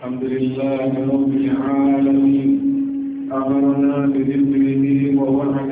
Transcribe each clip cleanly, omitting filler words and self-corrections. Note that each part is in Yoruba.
الحمد لله رب العالمين أمرنا بذكره ووعد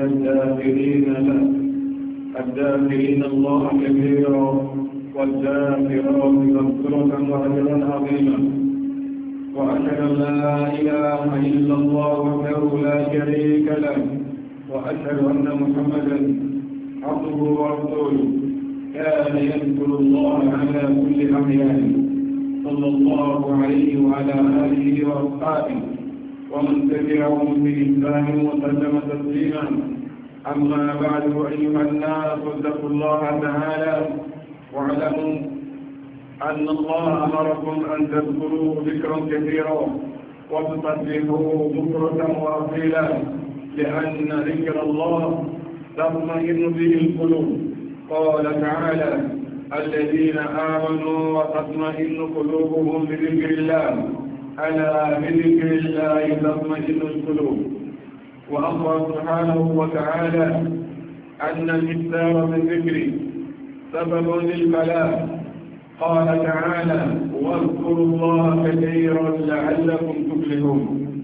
الداخلين الله كثيرا والذاكرات مغفرة وأجرا عظيما، وأشهد أن لا إله إلا الله وحده لا شريك له، وأشهد أن محمدا عبده ورسوله كان يذكر الله على كل أحيانه صلى الله عليه وعلى آله وأصحابه ومن تبعهم بإحسان وسلم تسليما. أما بعد، أيها الناس اتقوا الله تعالى واعلموا أن الله أمركم أن تذكروا ذكرا كثيرا وتسبحوه بكرة وأصيلا، لأن ذكر الله تطمئن به القلوب. قال تعالى: الذين آمنوا وتطمئن قلوبهم بذكر الله، ألا بذكر الله تطمئن القلوب. وأخبر سبحانه وتعالى أن الإكثار من ذكره سبب للفلاح. قال تعالى: واذكروا الله كثيرا لعلكم تفلحون.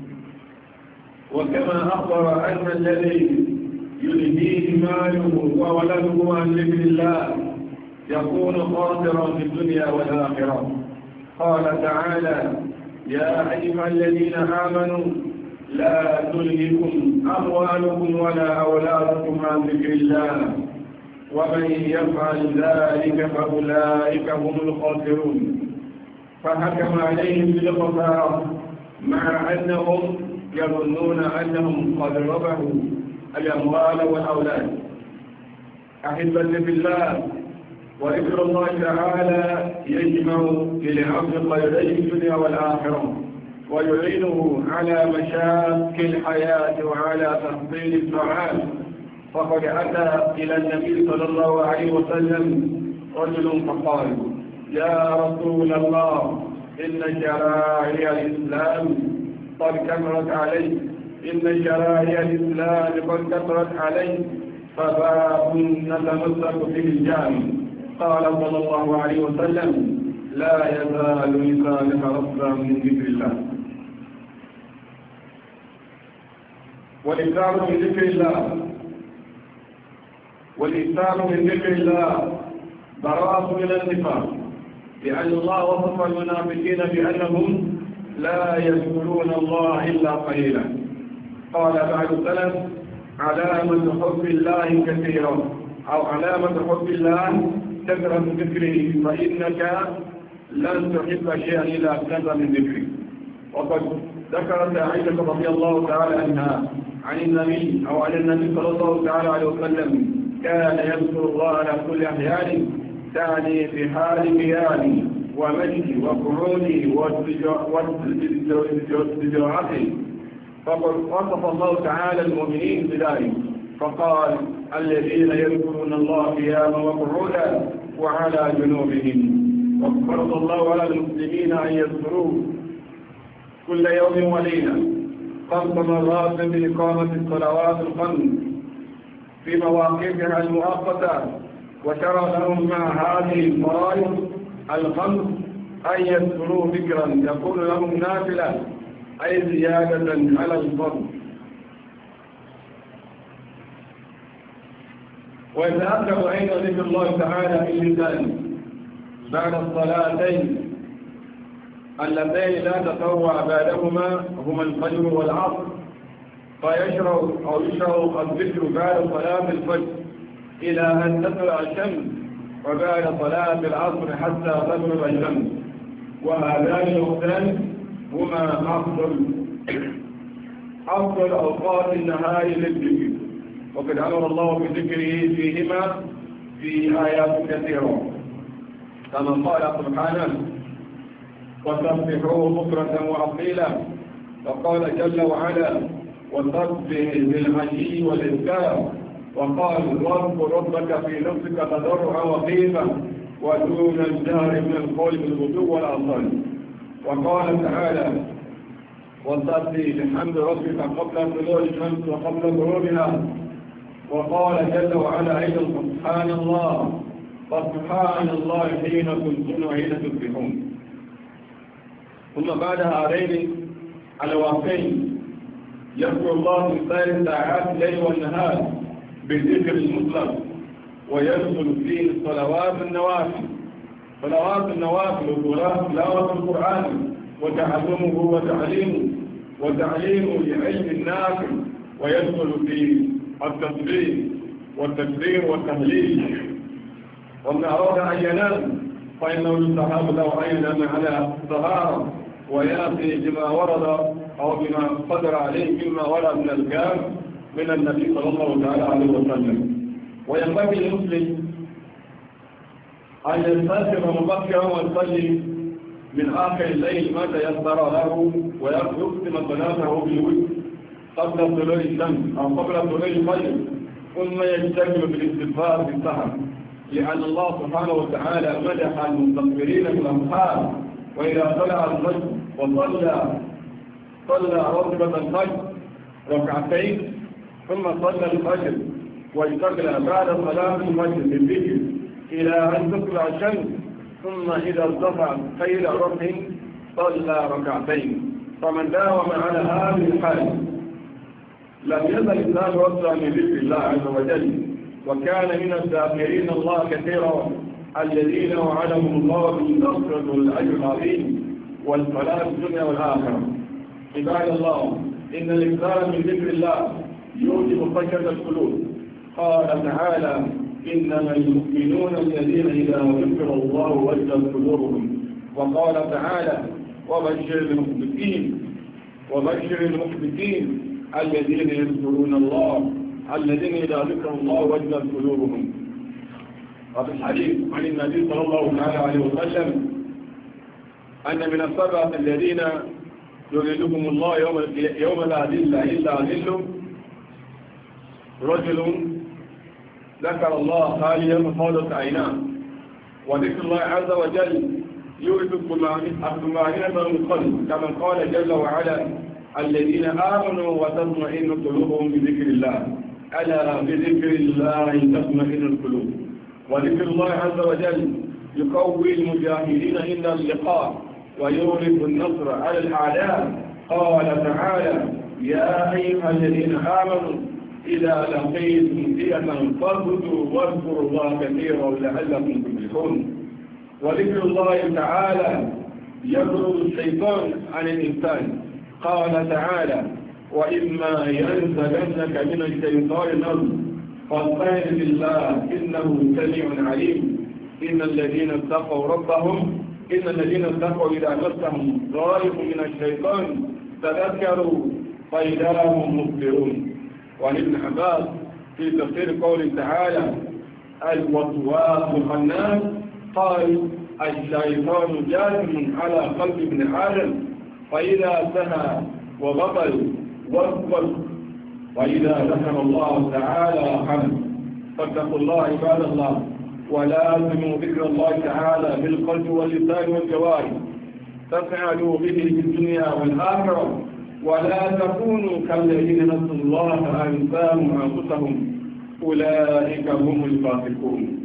وكما أخبر أن الذي يلهيه ماله وولده عن ذكر الله يكون خاسرا في الدنيا والآخرة. قال تعالى: يا أيها الذين آمنوا لا تلهكم أموالكم ولا أولادكم عن ذكر الله ومن يفعل ذلك فأولئك هم الخاسرون. فحكم عليهم بالخسارة مع أنهم يظنون أنهم قد ربحوا الأموال والأولاد. أحبتي بالله، وذكر الله تعالى يجمع للعبد خيري الدنيا والآخرة، ويعينه على مشاكل الحياة وعلى تحصيل الطعام. فقد أتى إلى النبي صلى الله عليه وسلم رجل فقال: يا رسول الله، إن شرائع الإسلام قد كثرت علي، فباب نتمسك به الجامع. قال صلى الله عليه وسلم: لا يزال لسانك رطبا من ذكر الله. والإكثار من ذكر الله براءة من النفاق، لأن الله وصف المنافقين بأنهم لا يذكرون الله إلا قليلا. قال بعض السلف: علامة حب الله كثيرا، أو علامة حب الله كثرة ذكره، فإنك لن تحب شيئا إلا كثر من ذكره. وقد ذكرت عائشة رضي الله تعالى عنها عن النبي صلى الله تعالى عليه وسلم كان يذكر الله على كل أحيان، تعني في حال قيامه ومجده وقعوده واستجراعته. فقد وصف الله تعالى المؤمنين بذلك فقال: الذين يذكرون الله قياما وقعودا وعلى جنوبهم. وفرض الله على المسلمين أن يذكروه كل يوم وليلة 5 مرات بإقامة الصلوات الخمس في مواقفها المؤقتة. وشرع لهم مع هذه الفرائض الخمس أن يذكروا ذكرا يكون لهم نافلة، أي زيادة على الفرض. ويتأكد أيضا ذكر الله تعالى في اللسان بعد الصلاتين اللتين لا تطوع بعدهما، هما الفجر والعصر. فيشرع الذكر بعد صلاة الفجر إلى أن تطلع الشمس، وبعد صلاة العصر حتى تغرب الشمس. وهذان الوقتان هما أفضل أوقات النهار للذكر، وقد أمر الله بذكره فيهما في آيات كثيرة، كما قال سبحانه: وسبحوه بكرة وأصيلا. وقال جل وعلا: وسبح بالعشي والإذكار. وقال: واذكر ربك في نفسك تضرعا وخيفة ودون الجهر من القول بالغدو والآصال. وقال تعالى: وسبح بحمد ربك قبل طلوع الشمس وقبل غروبها. وقال جل وعلا أيضا: سبحان الله حين كنتم وحين تصبحون. ثم بعد هذين الوقتين يذكر الله في سائر ساعات الليل والنهار بالذكر المطلق، ويدخل فيه صلوات النوافل وتلاوة القرآن وتعلمه وتعليمه لعلم النافع، ويدخل في التصبيح والتكبير والتهليل. ومن أراد أن ينام فإنه يستحب له أن ينام على طهارة ويأتي بما ورد أو بما قدر عليه مما ورد من الكلام من النبي صلى الله عليه وسلم. وينبغي للمسلم أن يستيقظ مبكرا ويصلي من آخر الليل ما تيسر له، ويختم صلاته بالوتر قبل طلوع الشمس أو قبل طلوع الفجر، ثم يجتهد بالاستغفار بالسحر، لأن الله سبحانه وتعالى مدح المستغفرين بالأسحار. وإذا طلع الفجر صلى راتبة الفجر ركعتين ثم صلى الفجر واشتغل بعد صلاة الفجر بالذكر إلى أن تطلع الشمس، ثم إذا ارتفع خير ركع صلى ركعتين. فمن داوم على هذه الحال لم يزل الإنسان يوسع من ذكر الله عز وجل، وكان من الذاكرين الله كثيرا الذين وعدهم الله بالنصر والأجر العظيم والفلاح في الدنيا والآخرة. عباد الله، إن الإكثار من ذكر الله يوجب خشية القلوب. قال تعالى: إنما المؤمنون الذين إذا ذكر الله وجلت قلوبهم. وقال تعالى: وبشر المخبتين الذين يذكرون الله الذين إذا ذكر الله وجلت قلوبهم. وفي الحديث عن النبي صلى الله عليه وسلم أن من السبعة الذين يظلهم الله يوم لا ظل إلا ظله رجل ذكر الله خاليا ففاضت عيناه. وذكر الله عز وجل يورث الطمأنينة من القلب، كما قال جل وعلا: الذين آمنوا وتطمئن قلوبهم بذكر الله، ألا بذكر الله تطمئن القلوب. وذكر الله عز وجل يقوي المجاهدين عند اللقاء ويورث النصر على الأعداء. قال تعالى: يا أيها الذين آمنوا إذا لقيتم فئة فاثبتوا واذكروا الله كثيرا لعلكم تفلحون. وذكر الله تعالى يطرد الشيطان عن الإنسان. قال تعالى: وإما ينزغنك من الشيطان نزغ فاستعذ بالله إنه سميع عليم. إن الذين اتقوا إذا مسهم طائف من الشيطان تذكروا فإذا هم مبصرون. وعن ابن عباس في تفسير قول تعالى: الوسواس الخناس قال: الشيطان جاثم على قلب ابن آدم فإذا سهى وبطل واغفل وإذا ذكر الله تعالى حمد. فاتقوا الله عباد الله، ولازموا ذكر الله تعالى بالقلب واللسان والجوارح تفعلوا به في الدنيا والآخرة، ولا تكونوا كالذين نسوا الله فأنساهم أنفسهم أولئك هم الفاسقون.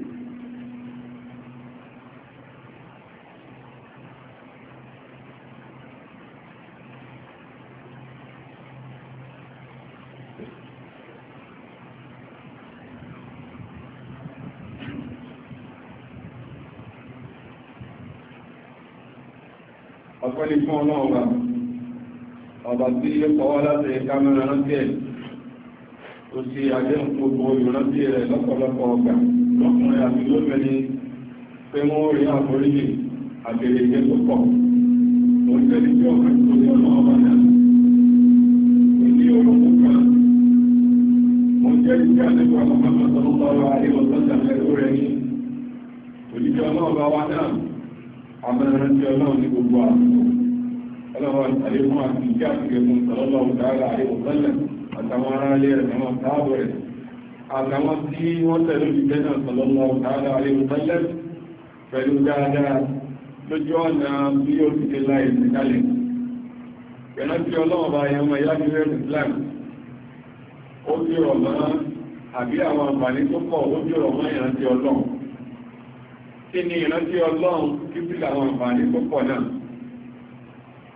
ọ̀pẹ́lì fún ọlọ́ọ̀gá ọba tí ó kọwọ́ láti ẹ̀ká mẹ́rin rántí ẹ̀ tó ṣe àdéhùn gbogbo ìrántí rẹ̀ lọ́pọ̀lọpọ̀ ọgbà lọ́kùnrin àti lóbìnrin pé wọ́n rí àforíjì àbẹ̀rẹ̀ ìgbẹ́ tó pọ̀. Mo ń tẹ́lẹ̀ tí ọkàn tó ní ọlọ́ọ̀bá náà ní orúkọ kan. Mo ń tẹ́lẹ̀ tí àdéhùn àmọ́mọ́ sọ́lọ́lọ́rọ̀ àríwọ̀sọ́jà lẹ́rú rẹ̀ ní òjíjọ́ ọlọ́ọ̀bá wa náà àmẹ́rin tí ọlọ́run ní gbogbo àsìkò. Ọlọ́run àlékún àti ìjẹ́ àtìgẹ́ fún sallallahu ta'ala alaihi wa sallam àtàwọn ará ilé rẹ̀ àwọn káàbọ̀ rẹ̀ àtàwọn tí wọ́n tẹ̀lé ìjẹ́ náà sallallahu ta'ala alaihi wa sallam pẹ̀lú dáadáa lójú ọ̀nà bí ó ti dé láì sí kálẹ̀. Pẹ̀lú tí ọlọ́run bá yẹn ọmọ ìyá nílẹ̀ Islam ó ti rọ̀ mọ́ àbí àwọn àǹfààní tó pọ̀ ó ti rọ̀ mọ́ ìrántí ọlọ́run. Kí ni ìrántí ọlọ́run kí sí àwọn àǹfààní tó pọ̀ náà?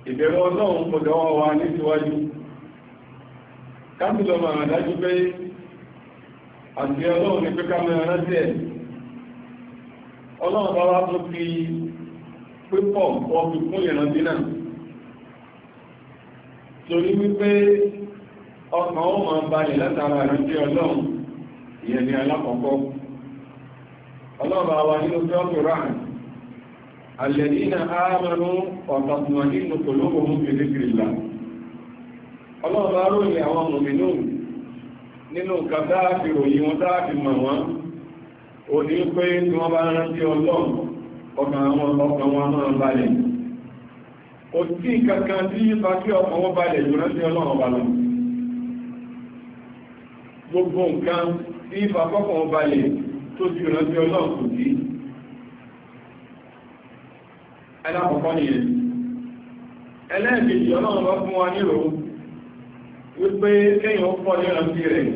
ìbẹ̀rù ọlọ́run kò dọ́wọ́ wa ní síwájú káàkiri máa dájú pé àti ọlọ́run ní pé ká mẹ́rin rántí ẹ̀ ọlọ́run bá wá tó fi pípọ̀ ọdún fún ìrántí náà torí wípé ọkàn ó máa balẹ̀ látara ìrántí ọlọ́run ìyẹn ni alákọ̀ọ́kọ́ ọlọ́run bá wá nínú sọ́ọ̀tù ráhùn alladhina amanu wa tatma'innu qulubuhum bi dhikrillah ọlọ́run bá ròyìn àwọn mùmínù nínú nǹkan dáàfi ròyìn wọn dáàfi mọ̀ wọ́n ò ní pé tí wọ́n bá rántí ọlọ́run ọkàn wọn máa balẹ̀ kò sí kankan tí ipa kí ọkàn wọn balẹ̀ jù rántí ọlọ́run bá lọ gbogbo nǹkan tí ipa kọ́kàn wọn balẹ̀ tó ti rántí ọlọ́run kò sí ẹlẹ́kọ̀ọ́kọ́ nìyẹn ẹlẹ́ẹ̀kejì ọlọ́run bá fún wa nílò wípé kéèyàn pọ̀ ní ọ̀rọ̀ rẹ̀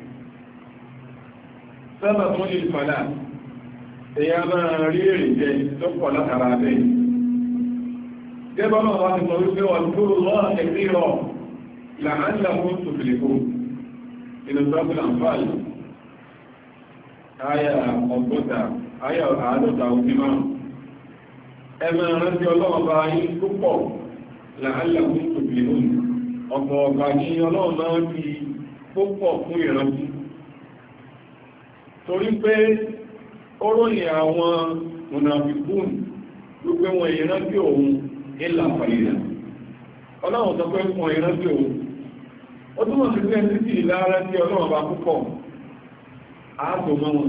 sábà fún ìfàdà èyà máa rí èrè jẹ tó pọ̀ látara bẹ́ gẹ́gbọ́n wá ti mọ̀ wípé wọ́n tó lọ́ ẹ̀kí rọ̀ làánlá fún tòfìlìkó inú sọ́kùn àǹfààní ayà ọgọ́ta ayà àádọ́ta òfin máa ẹgbẹ́ rántí ọlọ́run bá yí púpọ̀ làánlá fún tòfìlìkó ọ̀pọ̀ ọ̀gbà ní ọlọ́run náà ti púpọ̀ fún ìrántí torí pé ó ròyìn àwọn mùnàfíkún wípé wọn ìrántí òun ìlà fàílà ọlọ́run sọ pé wọn ìrántí òun ó túnmọ̀ sí pé títí ìlara tí ọlọ́run bá púpọ̀ ààtò mọ́ wọn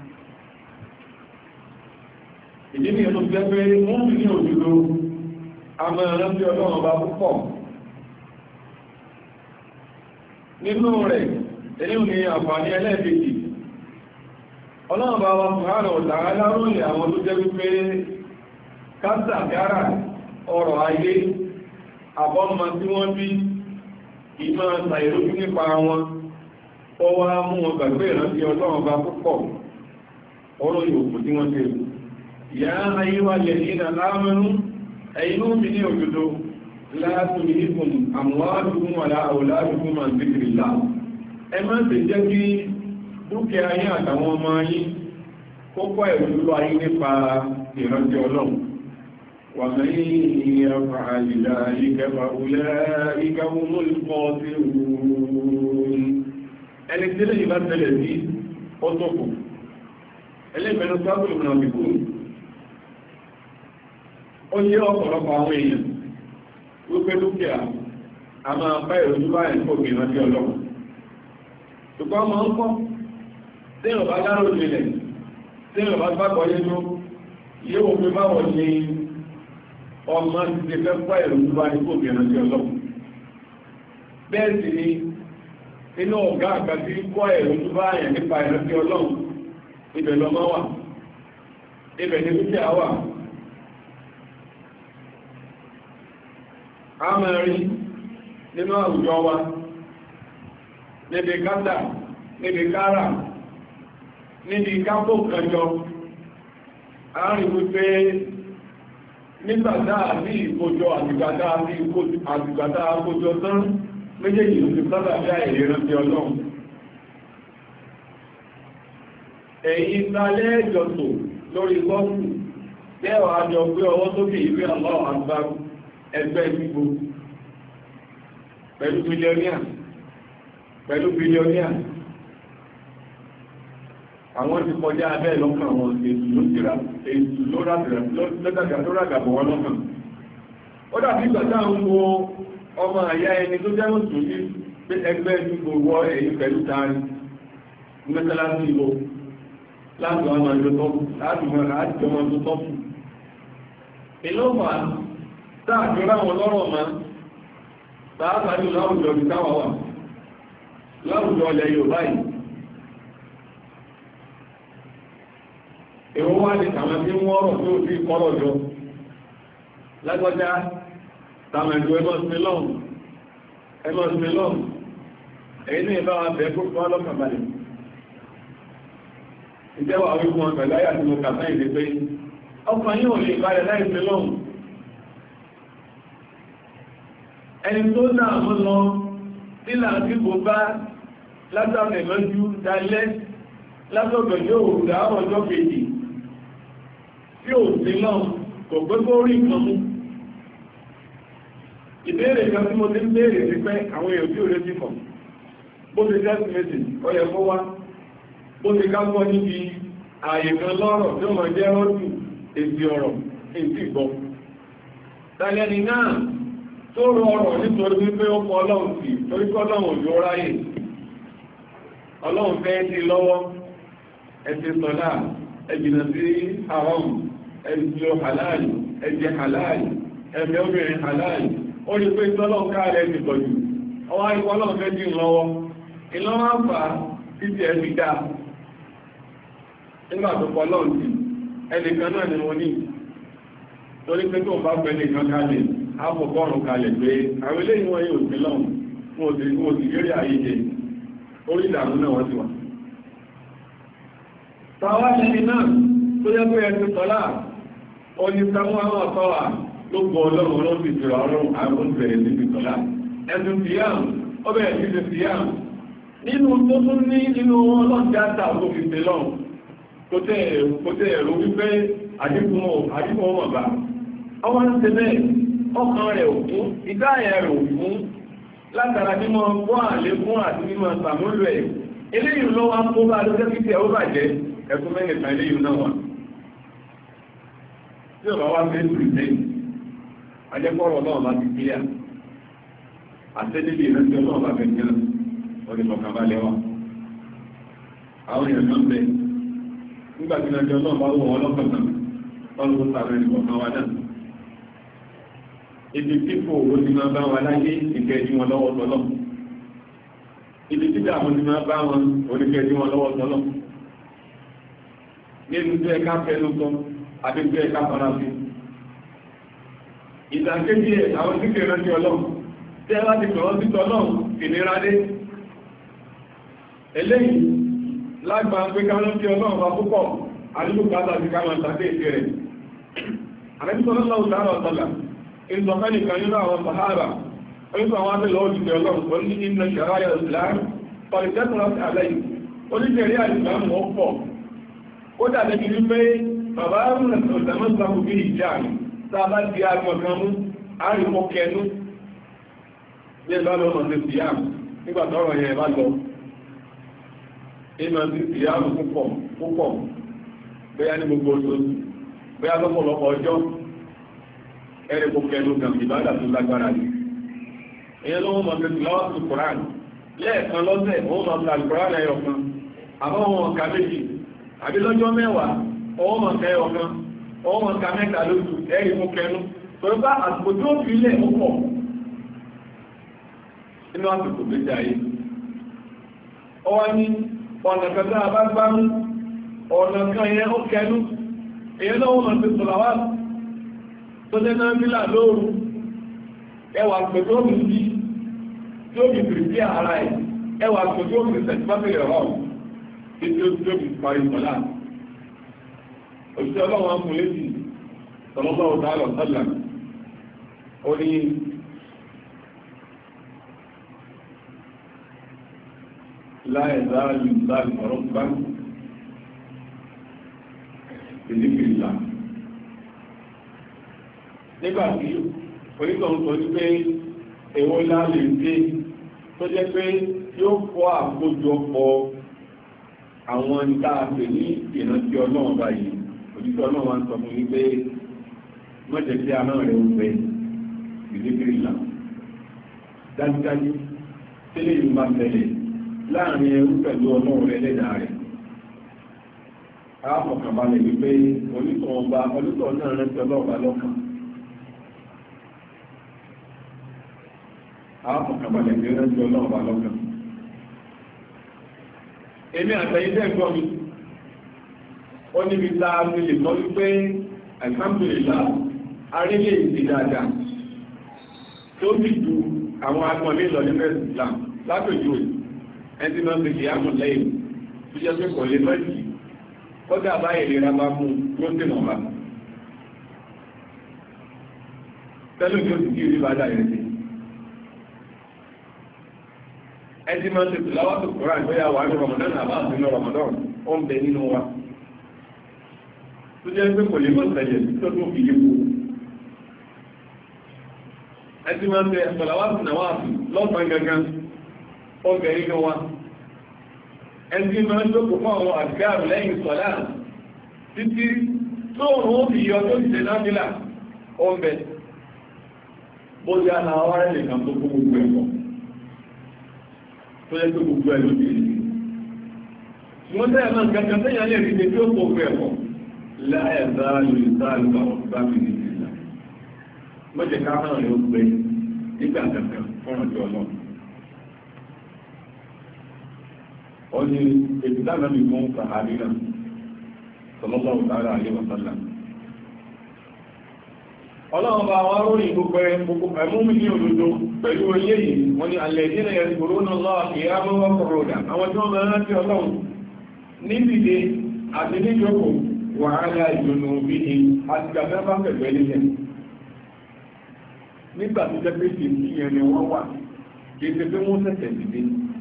ìdí ni ẹnu jẹ́ pé wọ́n fi ní òjòdó àmọ́ ìrántí ọlọ́run bá púpọ̀ nínú rẹ̀ èyí ni àǹfààní ẹlẹ́ẹ̀kejì ọlọ́run bá wa subhanahu wa ta'ala láròyìn àwọn tó jẹ́ wípé kátàkárà ọrọ̀ ayé àbọ́mọ tí wọ́n bí ìmọ̀ ṣàìrójú nípa wọn ó wá mú wọn gbàgbé ìrántí ọlọ́run bá púpọ̀ ọ̀rọ̀ yòókù tí wọ́n tẹ̀lú ya ayyuhal ladhina amanu ẹ̀yìnú mi ní òjòdó la tulhikum amwalukum wala auladukum an dhikrillah ẹ má ṣe jẹ́ kí dúkìá yín àtàwọn ọmọ yín kókó ẹ̀rù lọ ayé nípa ìrántí ọlọ́run wà mẹ́rin ẹ̀fà àlìlà ìkẹfà ulẹ̀ ìkẹwùmú ìfọ́sí òun ẹni tí lè bá tẹ́lẹ̀ sí ọ́tọ́kù ẹlẹ́gbẹ̀rún sábùlù náà bí kú ó yẹ ọ̀pọ̀lọpọ̀ àwọn èèyàn wípé dúkìá a máa bá ìròjú báyìí kò ìrántí ọlọ́run ṣùgbọ́n máa ń kọ́ tí ìrọ̀ bá dárò jìnlẹ̀ tí ìrọ̀ bá gbàgbọ́ yẹ́nú yíò fi báwọ̀ ní ọmọ ti fẹ́ pọ̀ ẹ̀rù tó bá ní kò bí ẹ̀rọ sí ọlọ́run bẹ́ẹ̀ sì ni inú ọ̀gá àgbà tí kọ́ ẹ̀rù tó bá yẹ̀ nípa ẹ̀rọ sí ọlọ́run ibẹ̀ lọ́mọ wà ibẹ̀ ní dúkìá wà a máa rí nínú àwùjọ wa níbi kátà níbi kárà níbi kápò kanjọ àárín wípé nígbàtá àti ìkójọ àtìgbàtá àkójọ tán méjèèjì ló ti sábà bí àìrí rántí ọlọ́run èyí sálẹ́ ìjọsò lórí gọ́ọ̀sù tẹ́wà àjọ pé ọwọ́ sókè ìwé àlọ́ àgbà ẹgbẹ́ ìgbò pẹ̀lú bílíọ̀níà àwọn ti kọjá abẹ́ lọ́kàn wọn èsù ló rágàbọ̀ wọn lọ́kàn ó dàbí ìgbàtà ń wo ọmọ àyá ẹni tó jẹ́ òtù ní pé ẹgbẹ́ ìgbò wọ ẹ̀yìn pẹ̀lú tààrí mẹ́tàlásí ìbò láti wọn máa jọ tọ́pù láti wọn láti jọ wọn tó tọ́pù ìlọ́pà táàjọ láwọn lọ́rọ̀ ma tààtàjú láwùjọ bí káwà wà láwùjọ ilẹ̀ Yorùbá yìí èwọ́ wá ní tàwọn tí wọ́n rọ̀ tó fi kọ́rọ̀ jọ lágbọ́já tàmẹ̀jọ ẹmọ́ sílọ́m èyí ní ìbá wa bẹ̀ẹ́ kó wá lọ́kàbalẹ̀ ìjẹ́wà wípọn pẹ̀lú àyà tí mo kàtà ìdí pé ọkàn yíò lè balẹ̀ láì sílọ́m ẹni tó náà mọ́ lọ nílà tí kò bá látàmẹ̀ lọ́jú dalẹ́ látọ̀gbẹ̀ yóò dá ọjọ́ kejì tí ò sí náà kò gbogbo rí nǹkan mú. Ìbéèrè kan tí mo ti ń béèrè sí pé àwọn èèyàn tí ò lè jíkọ̀ bó ti jẹ́ mẹ́sì ọyẹ kó wá bó ti kápọ̀ níbi ààyè kan lọ́rọ̀ tí ó mọ̀ jẹ́ rọ́dù èsì ọ̀rọ̀ èsì ìgbọ́. Tàlẹ́ni náà tó rọ ọ̀rọ̀ nítorí wípé ó kọ ọlọ́run sí torí kọ́ ọlọ́run òjò ráyè ọlọ́run fẹ́ sí lọ́wọ́ ẹ̀sì sọ́lá ẹ̀jìnà sí haram ẹ̀jìnà halal ẹ̀jẹ̀ halal ẹ̀fẹ́ obìnrin halal ó rí pé tọ́lọ́run káàrẹ̀ ti pọ̀jù ọwá ikọ́ ọlọ́run fẹ́ dín lọ́wọ́ ìlọ́wọ́ àpá títí ẹ̀sì dá nígbà tó pọ̀ ọlọ́run sí ẹnìkan náà ni wọ́n ní torí pé tó bá pẹ́ nìkan kalẹ̀ àpọ̀gọ́rùn kalẹ̀ pé àwọn ilé ìwọ̀n yóò sí lọ́run wọ́n sì yóò ayé jẹ orí ìdàmú náà wọ́n ti wà. Tàwà ẹni náà tó yẹ pé ẹni tọ́lá ọni sáwọn àwọn ọ̀tọ́wà ló gbọ́ ọlọ́run ló fi jùlọ ọlọ́run àwọn bẹ̀rẹ̀ sí fi tọ́lá. Ẹ̀sùn fìyàm, ó bẹ̀rẹ̀ sí fi fìyàm. Nínú tó tún ní nínú ọlọ́dẹ́ta tó fi ṣe lọ́run, kò tẹ́ ẹ̀rọ wípé àdínkù ọmọ bá. Ọwọ́ ń ṣe bẹ́ẹ̀, ọkàn rẹ̀ òkun, ìdáyà rẹ̀ òkun, látara mímọ̀ gbọ́ àlékún àti mímọ̀ sàmúlò ẹ̀. Eléyìí ló wá kó bá lókẹ́ kí tẹ́ ó bàjẹ́ ẹkùn mẹ́rìnta eléyìí náà wà. Tí ó bá wá fẹ́ ìrìnlẹ̀, ajẹ́kọ́rọ̀ náà bá ti kíyà. Àtẹ́lẹ́lẹ́ ìrántí ọlọ́run bá fẹ́ kíyà, ọdún kọ̀kan bá lẹ́wà. Àwọn èèyàn náà bẹ, nígbà tí ìrántí ọlọ́run bá wọ́n ọlọ́kọ̀ọ̀kan, ọlọ́run sàrẹ́ ìkọ̀kan wa náà. Ibi tí kò owó ti máa bá wa láyé ìkẹ́jú wọn lọ́wọ́ tọ́lọ́. Ibi tí àwọn ti máa bá wọn oníkẹ́jú wọn lọ́wọ́ tọ́lọ́. Nínú tí ẹka fẹ́nu sọ, àti tí ẹka fara sí. Ìdàkéjì ẹ̀ àwọn tí kèrè rántí ọlọ́run, tí ẹ láti pẹ̀wọ́n sí tọ́lọ́run ìnira dé. Eléyìí lágbà pé ká rántí ọlọ́run bá púpọ̀, àdúgbò kátà sí ká máa tàbí èsì rẹ̀. Àrẹ́bí ìsọ̀kánì kan nínú àwọn sàhábà orísun àwọn abẹ́lẹ̀ òjìṣẹ́ ọlọ́run tó ní iná ṣàráyà ìsìláàmù pọ̀lìtẹ́kùnrọ̀ sí àlẹ́yìn oníṣẹ́rí àìsìláàmù ó pọ̀ ó dàbẹ́ kìí pé bàbá rúnà ọ̀dàmọ́sàkù bí ìjà mi sábà di agbọ̀n kan mú àrímọ́ kẹnu ní ẹgbẹ́ lọ́nà sí síyàmù nígbà tọ́rọ̀ yẹn bá lọ ìmọ̀ sí síyàmù púpọ̀ bóyá ní gbogbo oṣooṣù bóyá lọ́pọ̀lọpọ̀ ọjọ́ ẹ̀rẹ́ kò kẹnu gan ìbádà tó lágbára ní. Ìyẹn ló wọ́n mọ̀ sí lọ́wọ́sí Kùrán. Lẹ́ẹ̀kan lọ́sẹ̀, wọ́n mọ̀ sí Al-Kùrán ẹyọ kan. Àmọ́ wọn ka méjì. Àbí lọ́jọ́ mẹ́wàá, wọ́n mọ̀ sí ẹyọ kan. Wọ́n mọ̀ ká mẹ́ta lóṣù, ẹ̀rí kò kẹnu. Torí bá àsìkò tí ó fi lẹ̀ ó pọ̀. Inú àsìkò méjì ayé. Ó wá ní ọ̀nà kan tá a bá gbámú, ọ̀nà kan yẹn ó kẹnu. Ìyẹn lọ́wọ́ mọ̀ sí Sọ̀làwátì tó jẹ́ náà nílà lóòrùn ẹwà pẹ̀lú omi bí tí ó bí pìrìsí ara ẹ̀ ẹwà pẹ̀lú omi sẹ̀tífàfẹ́ ẹ̀rọ tí ó bí parí sọ́lá òṣìṣẹ́ ọlọ́wọ́n mú létí sọlọ́bọ̀ ọ̀tàlọ̀ sọ́lá ó ní láẹ̀dá yìí ọ̀rọ̀ gbá ìdíkìrìlá nígbàtí onítọ̀hún sọ ní pé èwo láàrín dé tó jẹ́ pé yóò kọ́ àkójọpọ̀ àwọn ìdáàfẹ́ ní ìrántí ọlọ́run báyìí òjíṣẹ́ ọlọ́run wá ń sọ fún ní pé mọ́jẹ̀ tí a náà rẹ̀ ń bẹ ìdíkiri ìlà dájúdájú tẹ́lẹ̀ yìí bá tẹ̀lẹ̀ láàrin ẹrú pẹ̀lú ọlọ́run rẹ̀ lẹ́dàá rẹ̀ ààfọ̀kànbalẹ̀ wípé onítọ̀ náà rántí ọlọ́ọ̀bá lọ́kàn ààfọ̀kànbalẹ̀ tí ó rántí ọlọ́ọ̀bá lọ́kàn èmi àtẹ̀yìndẹ́ gbọ́ mi ó níbi tá a fi lè gbọ́ wípé alhamdulillah arílẹ̀ ìdí dáadáa tó fi ju àwọn agbọ̀nlé lọ ní mẹ́sì islam lápèjúwe ẹni máa ń fi ṣe àmọ̀ lẹ́yìn tó jẹ́ pé kò lè mẹ́jì kọ́dà bá ìlera bá mú ló ń tẹ̀nà bá tẹ́lẹ̀ tí ó ti kí ìrí bá dà yẹn sí ẹtí máa ń tètè láwọ́ tó kúrò àgbéyà wà ní Ramadan àbá àti ní Ramadan ó ń bẹ nínú wa tó jẹ́ pé kò lè mọ́ tẹ̀lẹ̀ tó tó fi yípo ẹtí máa ń tẹ ẹ̀sọ̀làwàtì náwà lọ́sàn gangan ó ń bẹ nínú wa ẹtí máa ń jókòó fún àwọn àdìgáàrù lẹ́yìn sọ̀lá títí tó rún ó fi yọ tó ti tẹ̀ náà ó ń bẹ bó yá na wárẹ̀ nìkan tó kó gbogbo ẹ̀kọ́ tó yẹ tó gbogbo ẹ̀ lóde ìlú wọ́n tẹ́yà náà kankan tẹ́yà lè rí pé tí ó kó gbogbo ẹ̀kọ́ láyẹ̀ dáa lórí sáà lórí àwọn bá mi ní ìlú mọ́jẹ̀ ká náà yóò gbé nígbà kankan fún ọjọ́ náà ó ní ètùtà náà mi fún sàhárì náà sallallahu ta'ala alaihi wa sallam ọlọ́run bá wá rórí gbogbo ẹ̀mú mi ní òdodo pẹ̀lú oyé yìí wọ́n ni alladhina yadhkuruna Allaha qiyaman wa qu'udan àwọn tí wọ́n máa rántí ọlọ́run níbìdé àti níjókòó wa ala junubihim àti gbàgbẹ́ pẹ̀lú ẹlẹ́yẹ nígbà tó jẹ́ pé kì í yẹn ni wọ́n wà kì í ṣe pé wọ́n ṣẹ̀ṣẹ̀ dìde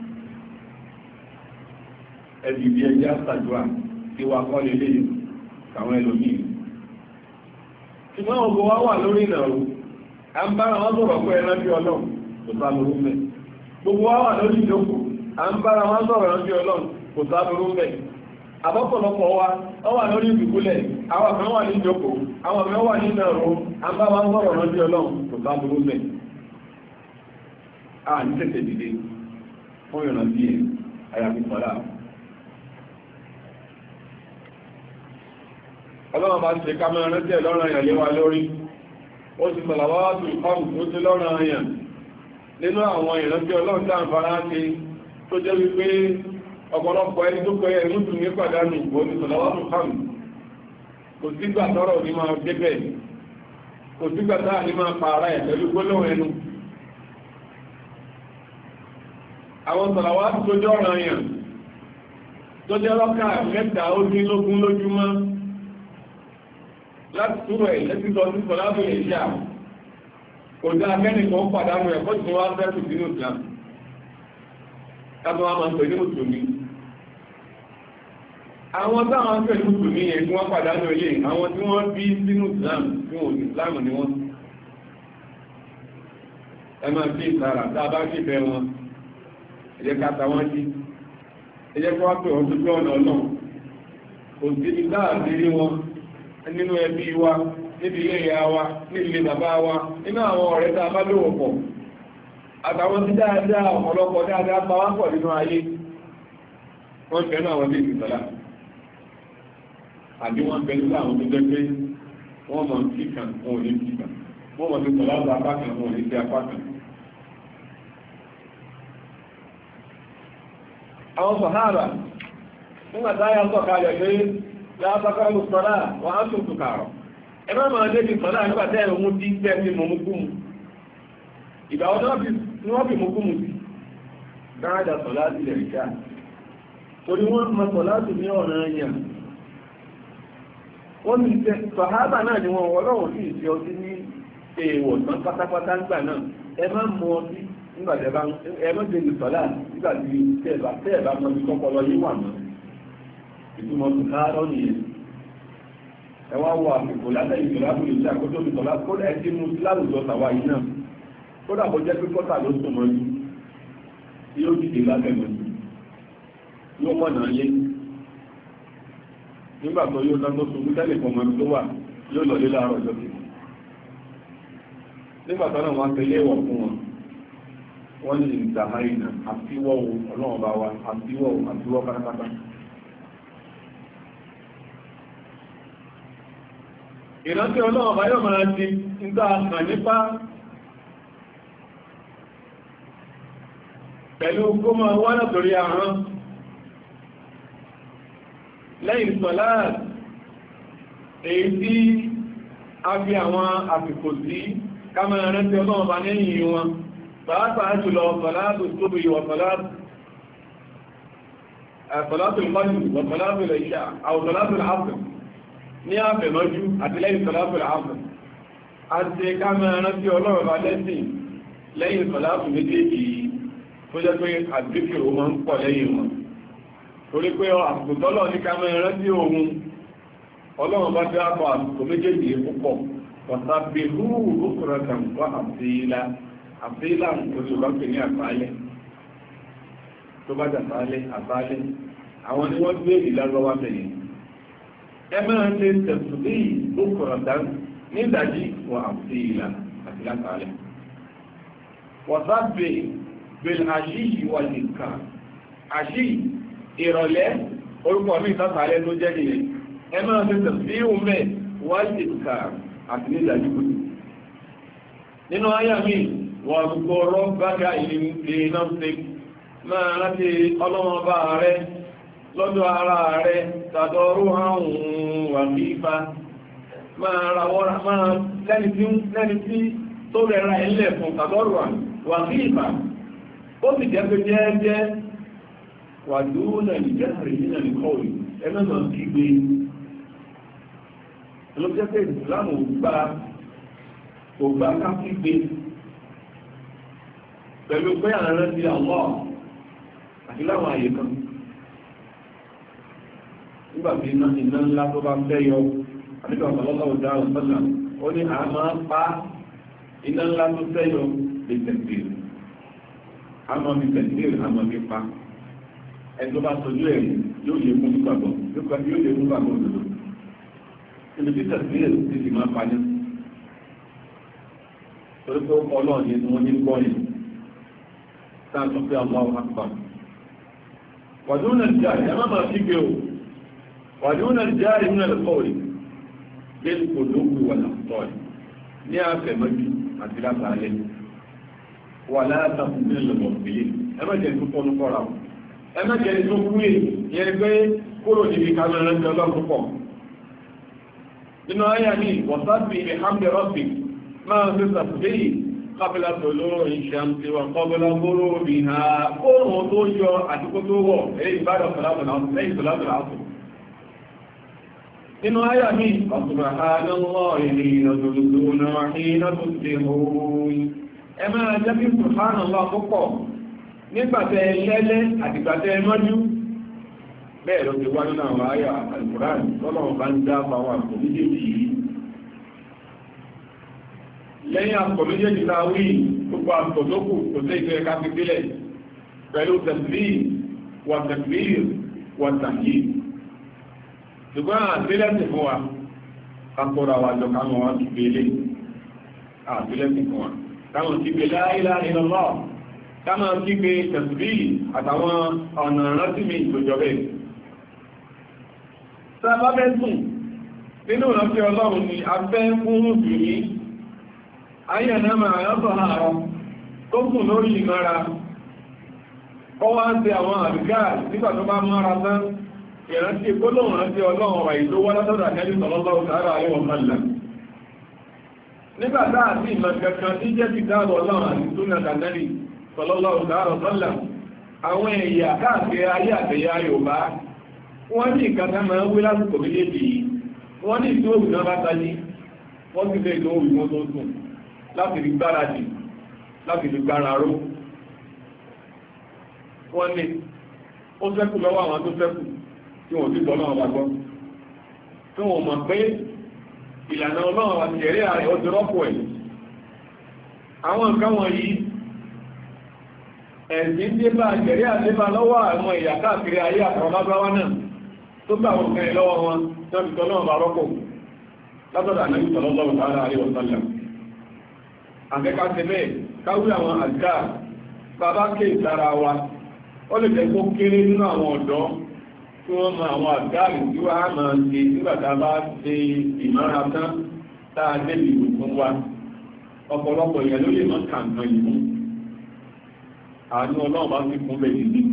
ẹ̀dìdì ẹjẹ́ àtàdúrà tí wà kọ́ lélẹ́yìn àwọn ẹlòmíì ṣùgbọ́n ọgbọ̀ wá wà lórí ìnàrú a ń bára wọn sọ̀rọ̀ pé ẹran bí ọlọ́run kò sáàbùrú mẹ́ gbogbo wá wà lórí ìjókòó a ń bára wọn sọ̀rọ̀ ẹran bí ọlọ́run kò sáàbùrú mẹ́ àbọ́pọ̀lọpọ̀ wa ọ wà lórí ìdìkúlẹ̀ àwọn kan wà ní ìjókòó àwọn kan wà ní ìnàrú a ń bá wọn sọ̀rọ̀ ẹran bí ọlọ́run kò sáàbùrú mẹ́ a ní tẹ̀tẹ̀ dìde fún ìrántí ẹ̀ àyàfi sọ́lá ọlọ́run bá ṣe ká mẹ́rin rántí ẹ̀ lọ́rọ̀ èèyàn léwa lórí ó ti sọ̀làwátù ìkọ́mù tó ti lọ́rọ̀ èèyàn nínú àwọn ìrántí ọlọ́run tá ń fara ṣe tó jẹ́ wípé ọ̀pọ̀lọpọ̀ ẹni tó pẹ́ ẹ̀rùn ní pàdánù ó ti sọ̀làwátù ìkọ́mù kò sígbà tọ́rọ̀ ní máa débẹ̀ kò sígbà táà ní máa pààrà ẹ̀ pẹ̀lú gbólóhùn ẹnu àwọn sọ̀làwátù tó jẹ́ ọ̀rọ̀ èèyàn tó jẹ́ lọ́kà mẹ́ta ó dín lógún lójúmọ́ láti túrò ẹ̀ lẹ́tí lọ sí sọ lábẹ́ ìṣẹ́ àwọn òjò akẹ́ni kan pàdánù ẹ̀kọ́ tí wọ́n fẹ́ tù sínú Islam kábọ̀ wọn máa ń pè ní mùsùlùmí àwọn táwọn ń pè ní mùsùlùmí yẹn tí wọ́n pàdánù ilé àwọn tí wọ́n bí sínú Islam tí wọ́n ní Islam ni wọ́n ẹ máa bí ìsára tá a bá sì fẹ́ wọn ẹ jẹ́ ká ta wọ́n jí ẹ jẹ́ kó wá pè wọ́n tó gbé ọ̀nà ọlọ́run kò sí ní láàbírí wọn nínú ẹbí wa níbi ilé ìyá wa níbi ilé bàbá wa nínú àwọn ọ̀rẹ́ tá a bá lówó pọ̀ àtàwọn tí dáadáa ọ̀pọ̀lọpọ̀ dáadáa bá wá pọ̀ nínú ayé wọ́n fẹ́ náà wọ́n lè fi sọ́lá àbí wọ́n fẹ́ nígbà àwọn tó jẹ́ pé wọ́n mọ̀ sí kan wọn ò ní sí kan wọ́n mọ̀ sí sọ́lá bá apá kan wọn ò ní sí apá kan. àwọn sàhábà nígbà táyà ń sọ̀kalẹ̀ pé láàbákà ló sọ́lá wọ́n á tún tukàrọ̀ ẹ má máa débi sọ́lá nígbà tẹ́ ẹ̀rọ mú tí tẹ́ fi mọ̀ mú kúmù ìgbà wọn ni wọ́n fi mú kúmù sí dáradà sọ́lá sí lè ríṣà torí wọ́n mọ sọ́lá sí ní ọ̀nà ẹ̀yàn wọ́n ní tẹ́ sọ̀hábà náà ni wọ́n ọlọ́run sí ìṣe ọtí ní èèwọ̀ tán pátápátá nígbà náà ẹ má mú ọtí nígbà tẹ́ bá ẹ má débi sọ́lá nígbà tí tẹ́ ẹ bá mọ ibi kọ́kọ́ lọ yí wà náà ìtumọ̀ tó káàrọ̀ nìyẹn ẹwà wọ àpìkò látẹ̀yìn tó lábùn lè ṣe àkójọ ìtọ́lá kódà ẹ̀ tí mú láwùjọ tàwa yìí náà kódà bó jẹ́ pé kọ́tà ló sùn mọ́ yìí tí ó dìde látẹ̀mọ́ yìí yóò mọ̀ náà yé nígbà tó yóò tán tó sunú tẹ́lẹ̀ kan mọ́ tó wà yóò lọ lé láàárọ̀ ọjọ́ kejì nígbà tó náà wọ́n tẹ̀lé ẹ̀wọ̀ fún wọn wọ́n ní ìtàhárìnà àtiwọ́ ọlọ́run bá wa àtiwọ́ pátápátá ìrántí ọlọ́run bá yóò máa di nígbà àmà nípa pẹ̀lú kó máa wá látòrí àrán lẹ́yìn sọ̀lá èyí tí a fi àwọn àsìkò sí ká máa rántí ọlọ́run bá lẹ́yìn wọn pàápàá jùlọ sọ̀lá tó tóbi wọ̀sọ̀lá tó ìpájú wọ̀sọ̀lá tó lè ṣà àwọ̀sọ̀lá tó lè hàfẹ́ ní àfẹ̀mọ́jú àti lẹ́yìn sọ̀láfẹ́ àfẹ́ àti ká máa rántí ọlọ́run bá lẹ́sìn lẹ́yìn sọ̀láfẹ́ méjèèjì tó jẹ́ pé àdíkìrò máa ń pọ̀ lẹ́yìn wọn torí pé àsìkò ní ká máa rántí ohun ọlọ́run bá dá àpọ̀ àsìkò méjèèjì púpọ̀ ọ̀sàbí húrù lókùnrin kan wá àfíìlà oṣù bá pè ní àfáálẹ̀ tó bá dàfáálẹ̀ àfáálẹ̀ àwọn ni wọ́n gbé ìlàlọ́wà tẹ̀yìn ẹ máa ń lè tẹ̀sùlé lókùnrin kan ní ìdájí wọ àfíìlà àti látàálẹ̀ wọ̀sàbí bẹ̀rẹ̀ àṣíyí wà nìkan àṣíyí ìrọ̀lẹ́ orúkọ mi ìtàtàálẹ̀ tó jẹ́ nìyẹn ẹ máa ń tẹ̀sùlé ìhùnmẹ́ wà nìkan àti ní ìdájí kúrò nínú ayá mi wọ́n gbọ́rọ̀ bága ìrìnlẹ̀ náà ṣe máa rántí ọlọ́mọba rẹ lọ́dọ̀ ara rẹ tàdọ̀rú àwọn wà fífà máa rawọ́ra máa lẹ́ni tí tó rẹra ilẹ̀ fún tàdọ̀rú wà fífà ó sì jẹ́ pé jẹ́ẹ́jẹ́ wà dúnà ìjẹ́sàrí nínà nìkọ́wì ẹgbẹ́nà kígbe ló jẹ́ pé ìsìlámù ògbà ká kígbe pẹ̀lú pé ààrẹ ti àwọ̀ àti láwọn àyè kan nígbàtí iná ńlá tó bá fẹ́ yọ àríkà ọ̀pọ̀lọ́pọ̀ dáhùn sọ́nà ó ní a máa pa iná ńlá tó fẹ́ yọ lè tẹ̀síl a máa fi tẹ̀síl a máa fi pa ẹni tó bá sojú ẹ̀ yóò lè mú nígbàgbọ́ yóò lè mú gbàgbọ́ òdòdó ibi tí tẹ̀síl ti sì máa pa ní torí pé ó kọ́ ọlọ́ọ̀ni ni wọ́n ní gbọ́ yìí sáàtọ̀ pé Allahu Akbar wàdúnà járe ẹ má máa kígbe o wàdúnà járe nínú ẹ̀lẹ́kọ̀ọ́rì lẹ́nu kò lóògbé wà látọ̀ọ̀rì ní àfẹ̀mọ́jú àti látàálẹ́ wà látàkùn ní ẹ̀lẹ́mọ̀ ìpìlẹ̀ ẹ má jẹ́ tó tọ́nu kọ́ra o ẹ má jẹ́ tó kúrè yẹn pé kúrò níbi kámẹ́rẹ́ ń jọlọ́ púpọ̀ nínú ayé ní wọ̀sáàbì bihamdi rabbik máa ń fi sàtúndéyìí قبل طلوع الشمس وقبل غروبها oòrùn tó yọ àdúgbò tó wọ̀ èyí ìbádọ̀ lẹ́yìn sọ́látọ̀ àásù nínú ayà mi subhanallahi hina tumsuna wa hina tusbihun ẹ máa jẹ́ kí subhanallah púpọ̀ nígbàtẹ́ lẹ́lẹ́ àtìgbàtẹ́ mọ́jú bẹ́ẹ̀ ló ti wá nínú àwọn ayà Al-Qur'an tọ́lọ̀ bá ń dá àwọn àpò méjèèjì yìí lẹ́yìn àpọ̀ méjèèjì náà wí gbogbo àpọ̀ tó kù kò sí ìfẹ́ ká fi sílẹ̀ pẹ̀lú tasbih wà takbir wà tahmid ṣùgbọ́n àtìlẹ́sì fún wa kápọ̀rọ̀ àwọn àjọ káwọn wá ti gbélé àtìlẹ́sì fún wa káwọn ti gbé la ilaha illallah káwọn ti gbé tasbih àtàwọn ọ̀nà rántìmí ìtòjọ́bẹ̀ sábábẹ́ sùn nínú ìrántí Ọlọ́run ni a fẹ́ fún ìrìn ayé náà máa yọ́tọ̀ àárọ̀ tó kùn lórí ìmọ́ra ó wá ń tẹ àwọn àrígá nígbà tó bá mọ́ra tán ìrántí gbólóhùn rántí Ọlọ́run ọ̀rọ̀ ìlú wọ́n látọ́dà kẹ́lú sallallahu ta'ala alaihi wa sallam nígbà táà sí ìmọ̀ kankan tí jẹ́ ti dáàbọ̀ Ọlọ́run àti súnà kànẹ́lì sallallahu ta'ala alaihi wa sallam àwọn ẹ̀yà káàkiri ayé àtẹ̀yà Yorùbá wọ́n ní ìkàtà máa ń wé lásìkò méjèèjì wọ́n ní ìtòòrù náà bá tají wọ́n sì lè lóòrù wọn tó sùn láti rí gbáradì láti rí gbáraró wọ́n ní ó ṣẹ́kù lọ́wọ́ àwọn tó ṣẹ́kù tí wọ́n ti gbọ́ náà bá gbọ́ tí wọ́n mọ̀ pé ìlànà Ọlọ́run àti ẹ̀rí ààrẹ ó ti rọ́pò ẹ̀ àwọn nǹkan wọ̀nyí ẹ̀sìn dé bá ẹ̀rí àdébá lọ́wọ́ àwọn ẹ̀yà káàkiri ayé àtàwọn lágbáwá náà tó gbà wọn kẹ́ lọ́wọ́ wọn tí wọ́n ti tọ́ náà bá rọ́pò látọ̀dà Ànábì sallallahu alaihi wa sallam àfẹ́ká ti bẹ́ẹ̀ káwí àwọn àjá bàbá ké ìtara wa ó lè jẹ́ kó kéré nínú àwọn ọ̀dọ́ tí wọ́n mọ àwọn àgáàrí tí wọ́n á máa ṣe nígbàtà bá ṣe ìmọ̀ra tán táa débi ìwòsàn wa ọ̀pọ̀lọpọ̀ ìyẹn ló lè mọ́ kàǹkan ìmú àánú Ọlọ́run bá fi kún bẹ́ẹ̀ nílé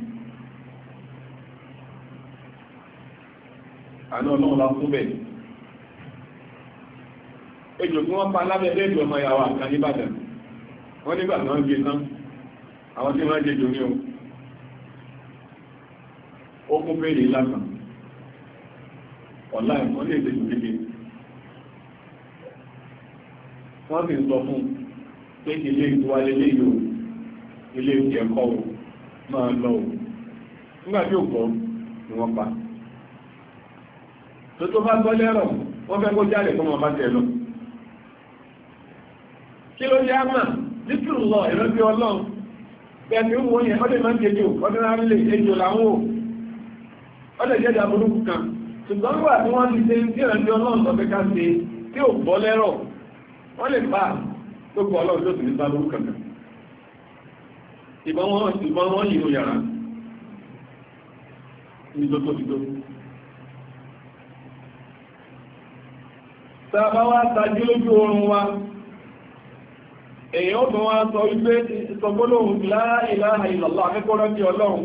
àánú Ọlọ́run bá kún bẹ́ẹ̀ ejò tí wọ́n pa lábẹ́ lẹ́dù ọmọ ìyàwó àkà níbàdàn wọ́n nígbà náà gbé tán àwọn tí wọ́n jẹ́ jò ní ó kún bèèrè lásán ọ̀lá ìwọ́n lè tẹ́jù kéde wọ́n sì sọ fún pé ilé ìtúwálé lé yóò ilé ẹ̀kọ́ máa lọ nígbà tí ò gbọ́ ni wọ́n pa tó bá gbọ́ lẹ́rọ̀ wọ́n fẹ́ kó jáde fún ọmọ bá tẹ̀ lọ kí ló yá mà nítorí lọ ìrántí ọlọ́run bẹ́ẹ̀ wọ́n yẹn ọdẹ máa ń jẹjọ ọdẹ náà lè ejò láwọn ọdẹ jẹ́jà burúkú kan ṣùgbọ́n wà tí wọ́n ti ṣe tí ìrántí ọlọ́run sọ pé ká ṣe tí ò gbọ́ lẹ́rọ̀ wọ́n lè pa tó gbọ́ ọlọ́run tó sì ní bá burúkú kankan ìbọn wọn yìí ló yàrá ní tó tóbi tó tàbá wá tajú lójú oorun wa èyàn ó tún wá sọ wípé ìsọgbólóhùn la ilaha illallah akẹ́kọ̀ọ́rọ́ sí ọlọ́run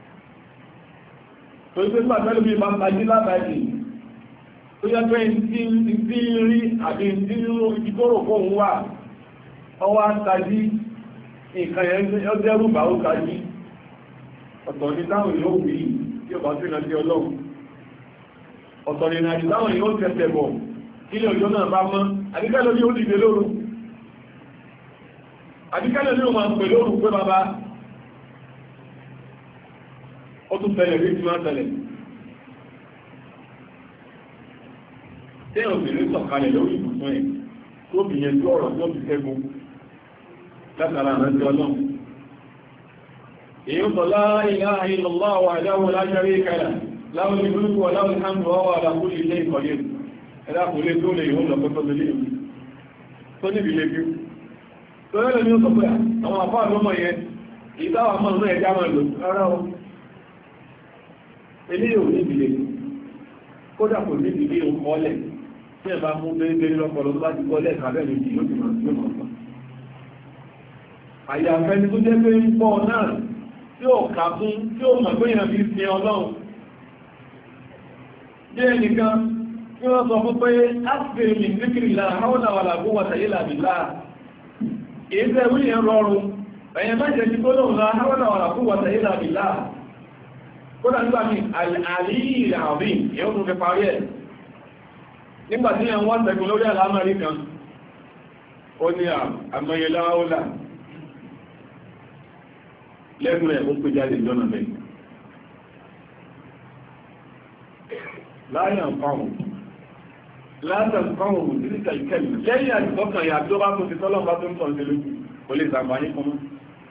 tó wípé pàtàkì bí bá tajú látàjì tó yẹ pé ìdí rí àbí ìdí ìdíkòrò fóun wà ọwá tají nǹkan yẹn ọjọ́ rúbà ó tají ọ̀tọ̀ ní táwọn yóò wí tí ó bá sí ìrántí ọlọ́run ọ̀tọ̀ ní ìrìnàjò táwọn yóò tẹ̀tẹ̀ bọ̀ ilé ọjọ́ náà bá mọ́ àdíkẹ́lẹ̀ ní ó dìde lóru àdíkẹ́lẹ̀ ní ó máa ń pè lóru pé bàbá ó tún tẹ̀lẹ̀ bí ti máa tẹ̀lẹ̀ tí òbìnrin sọ̀kalẹ̀ lórí ìbùsùn ẹ̀ tó bìyẹn tó ọ̀rọ̀ tó fi ṣẹ́gun látara àrántí ọlọ́run èyí sọ la ilaha illallah wahdahu la sharika lahu lahul mulku wa lahul hamdu wa huwa ala kulli shay'in qadir ẹ̀dá kò lè tó lè yóò lọ pẹ́tọ́ lè lè tó níbi lè bí tó lẹ́lẹ̀ ní ó sọ pé àwọn àpá àlọ́mọ̀ yẹn ìdáwà máa náà ẹjá máa lò rárá o ilé yóò níbi lè kódà kò níbi lè kọ́lẹ̀ tí ẹ bá mú bẹ́ẹ̀bẹ́ẹ̀ lọ́pọ̀lọ́ tó bá ti kọ́lẹ̀ kàbẹ́ lè yóò ti máa sọ àyàfẹ́ni tó jẹ́ pé ń pọ̀ náà tí ó kà fún tí ó mọ̀ pé èèyàn fi sin ọlọ́run jẹ́ ẹnìkan tí wọ́n sọ fún pé áfìrì ní zikrillah hawla wala quwwata illa billah ìyẹ́sẹ̀ wí yẹn rọrùn ẹ̀yẹn má jẹ́ ti tó lóòrùn la hawla wala quwwata illa billah kódà nígbà ní al-aliyyil azim yóò tún fi parí ẹ̀ nígbà tí yẹn wọ́n tẹ̀kùn lórí àlámọ̀rí kan ó ní àmọye láwọ́lá lẹ́nu ẹ̀ ó pé jáde jọ́nà bẹ́ẹ̀ láyé àǹfààní látàkọ́wò ìrísà ìkẹlù lẹ́yìn àtìkọ́kàn ìyà tó bá tó ti tọ́lọ́ bá tó ń tọ́lẹ̀ lójú kò lè sàmàní kan mọ́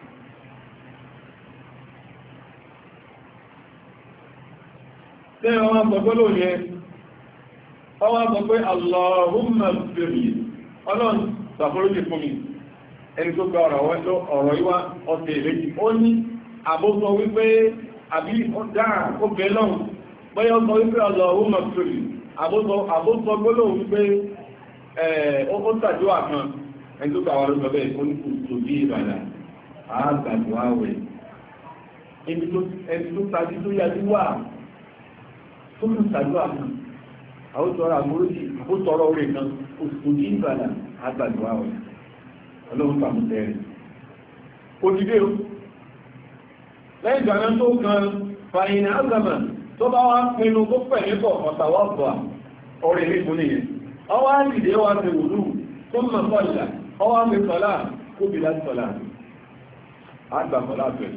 tẹ́yìn wọ́n sọ ló yẹ wọ́n sọ pé Allahumma bèèrè ọlọ́run ṣàforíjì fún mi ẹni tó gba ọ̀rọ̀ ìwá ọ̀tẹ̀ ìrẹ́jì ó ní àbóso wípé àbí dáa ó bẹ́ lọ́run bọ́yọ́ sọ wípé Allahumma bèèrè àbóso gbólóhùn wípé ó tàjúwà kan ẹni tó kàwà lọ́sọ bẹ́ẹ̀ ó ní kò tó bí ìbàdà àgbàdo àwẹ̀ ẹni tó tajú tó yájú wà tó kù tàjúwà kan àwòtọ́rọ̀ àmúrójì àbótọ́rọ̀ orí kan kò tó bí ìbàdà àgbàdo àwẹ̀ ọlọ́run pàmùtẹ́ rẹ̀ kò dìde o lẹ́yìn ìgbà náà tó kan fàyìn àgbàmà tó bá wá pinnu tó pẹ̀ nípọ̀ ọ̀tàwọ́pọ̀ ọ̀rẹ́ ilé fún nìyẹn ọwá ìdè wá ti wùlú tó mọ̀ sọ́lá ọwá mi sọ́lá kó bí láti sọ́lá àgbà sọ́lá bẹ̀rẹ̀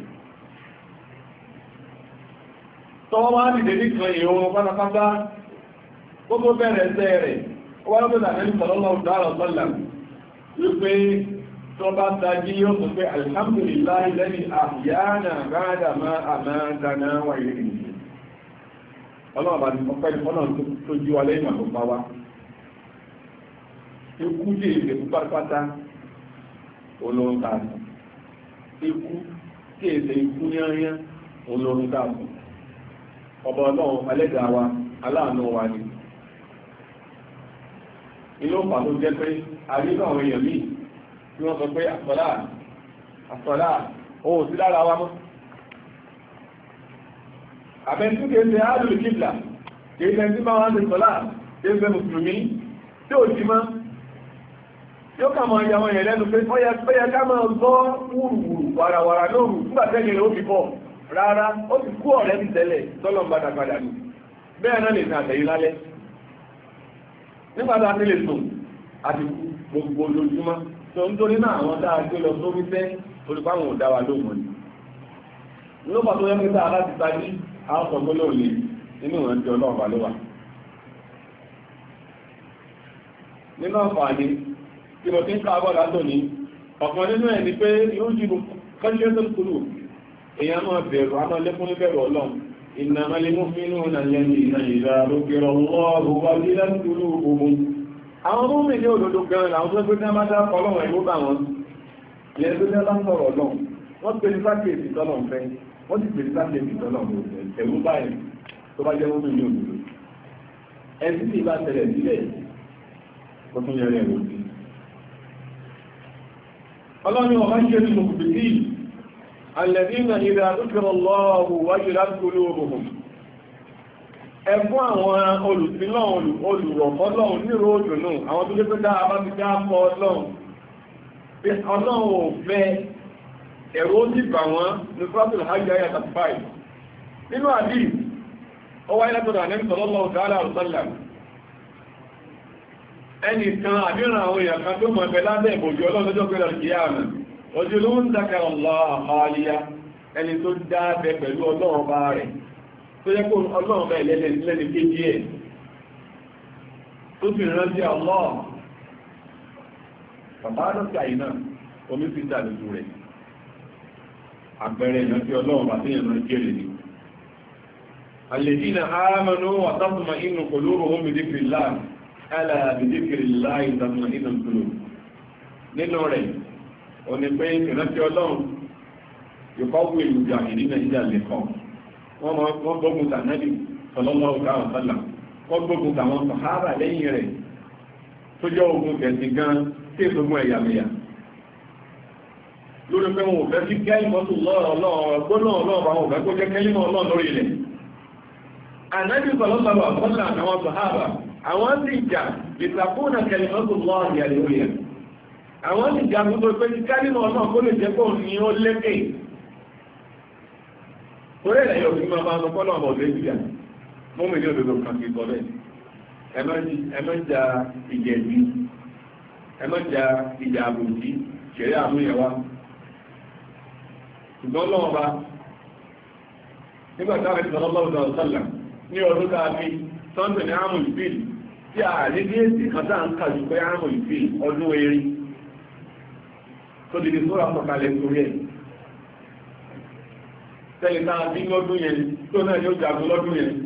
tọwọ́ wá ìdè nìkan ìhun pátápátá kó tó bẹ̀rẹ̀ ẹsẹ̀ rẹ̀ ó wá lọ́pẹ́ tàbí sọ́lá wípé tó bá tají yóò sọ pé alhamdulillahi lẹ́ni àyánà ba'da ma amatana wa ilayhi ọlọ́run bá ní ọpẹ́ ìfọ́nà tó jí wa lẹ́yìn àtọ́pá wá ikú dé ìdẹ̀kú pátápátá olóhun tààtù ikú tí èsè ikú yányán olóhun tààtù ọba ọlọ́run alẹ́dàá wa aláàánú wa ni ilé òpà tó jẹ́ pé àríkà àwọn èèyàn míì tí wọ́n sọ pé àsọ̀lá ohun sí lára wa mọ́ àbẹ̀ntú kìí ṣe áàlùlù kíblà kìí ṣe tí máa wá ní sọ́lá kìí ṣe mùsùlùmí tí ó jí mọ́ tí ó kà mọ́ ìyàwó yẹn lẹ́nu pé ó yẹ ká máa gbọ́ wùrùwùrù wàràwàrà lóòrù nígbàtẹ́yìn rẹ̀ ó fi bọ̀ rárá ó ti kú ọ̀rẹ́ ti tẹ́lẹ̀ tọ́lọ̀ padà ní bẹ́ẹ̀ náà lè sàn àtẹ̀yìn lálẹ́ nígbàtà tí lè sùn àti gbogbo lójúmọ́ tó ń torí náà àwọn dáa tó lọ sórí fẹ́ olùkọ́ àwọn ò dá wa lóhùn ni ló pàtó yẹ́ pẹ́ta láti tají àwọn sọ̀gbọ́ lóòlì nínú ìrántí ọlọ́run bá ló wà nínú àǹfààní tí mo ti ń káàbọ̀ látò ní ọ̀kan nínú ẹ̀ ni pé yóò jí kọ́lé tó kúrò èèyàn máa bẹ̀rù àmọ́ lẹ́kún ní bẹ̀rù ọlọ́run إنما المؤمنون الذين إذا ذكر الله وجلت قلوبهم àwọn tó mẹ́ ní òdòdó gan àwọn tó gbé náà dá ọlọ́run ẹ̀gbó bá wọn yẹn tó dá sọ̀rọ̀ ọlọ́run wọ́n pè ní sákèèsì tọ́lọ̀ fẹ́ wọ́n ti pè ní sákèèsì tọ́lọ̀ ẹ̀rú báyìí tó bá jẹ́ mọ́mí ní òdòdó ẹni tí ìbá tẹ̀lẹ̀ sílẹ̀ ó tún yẹrẹ ẹ̀rọ sí ọlọ́run ọ̀hán ṣe ní mọ̀kùnrin الذين إذا ذكر الله وجلت قلوبهم ẹ̀fún àwọn olùsílọ́run olùrọ̀fọ́lọ́run nírò òjònú àwọn tó lé pé dáa bá ti dá fọ́ ọlọ́run ò fẹ́ ẹ̀rọ ó sì bà wọ́n ní Suratul Hajj ayat 35 nínú hadith ó wáyé látọ̀dọ̀ Ànábì sallallahu ta'ala alaihi wasallam ẹnìkan àbíran àwọn èèyàn kan tó mọ̀ ẹ̀bẹ̀ lábẹ́ ìbòjú ọlọ́run lọ́jọ́ pé lọ́rọ̀ kìí àmì ojúlú ń dákàrà Allah ẹni tó dábẹ pẹ̀lú ọlọ́run bá rẹ̀ tó yẹ kó ọlọ́run bá ìlẹ́ni kéjì ẹ̀ tó fi rántí Allah bàbá lọ́sí àìná omi fi dà lójú rẹ̀ àpẹẹrẹ ìrántí ọlọ́run bá tíyẹ̀ náà kéré ni alladhina amanu wa tatma'innu qulubuhum bi dhikrillah ala bi dhikrillah tatma'innul qulub nínú rẹ̀ ó ní pé ìrántí ọlọ́run yóò kọ́ wù èlú jà ìdí nàìjíríà lẹ́kọ̀ọ́ wọ́n gbógun tànàbì sallallahu alaihi wasallam wọ́n gbógun tàwọn sàhábà lẹ́yìn rẹ̀ tó jẹ́ ogun kẹsì gan tí èsògùn ẹ̀yàmẹ̀yà lórí pé wọn ò fẹ́ sí kẹ́lìmọ́tò lọ́rọ̀ àwọn ti jagun tó pé kálímọ̀ náà kó lè jẹ́ kó ní ó lékè orí ẹ̀lẹ́ yóò fi máa lọ pọ́lọ̀ ọmọ ọ̀dẹ́ ìjìyà mọ́ mi ní òdòdó kan kí sọ́lẹ̀ ẹmọ́jà ìjẹ̀bí ẹmọ́jà ìjà àbòjí ṣẹ̀rẹ́ àmúyẹwà ṣùgbọ́n lọ́wọ́ bá nígbàtí àwọn ìsọ̀rọ̀ lọ́wọ́ sọ́lá ní ọdún káàkiri sọ́ndẹ̀ ní àmù ìfìl tí a rí bí èsì kan tá ń kàjú pé àmù ìfìl ọdún erin tó lè sọ́rọ̀ àpọ̀kalẹ̀ torí ẹ̀ tẹ́lẹ̀ náà bí lọ́dún yẹn tó náà yóò jagun lọ́dún yẹn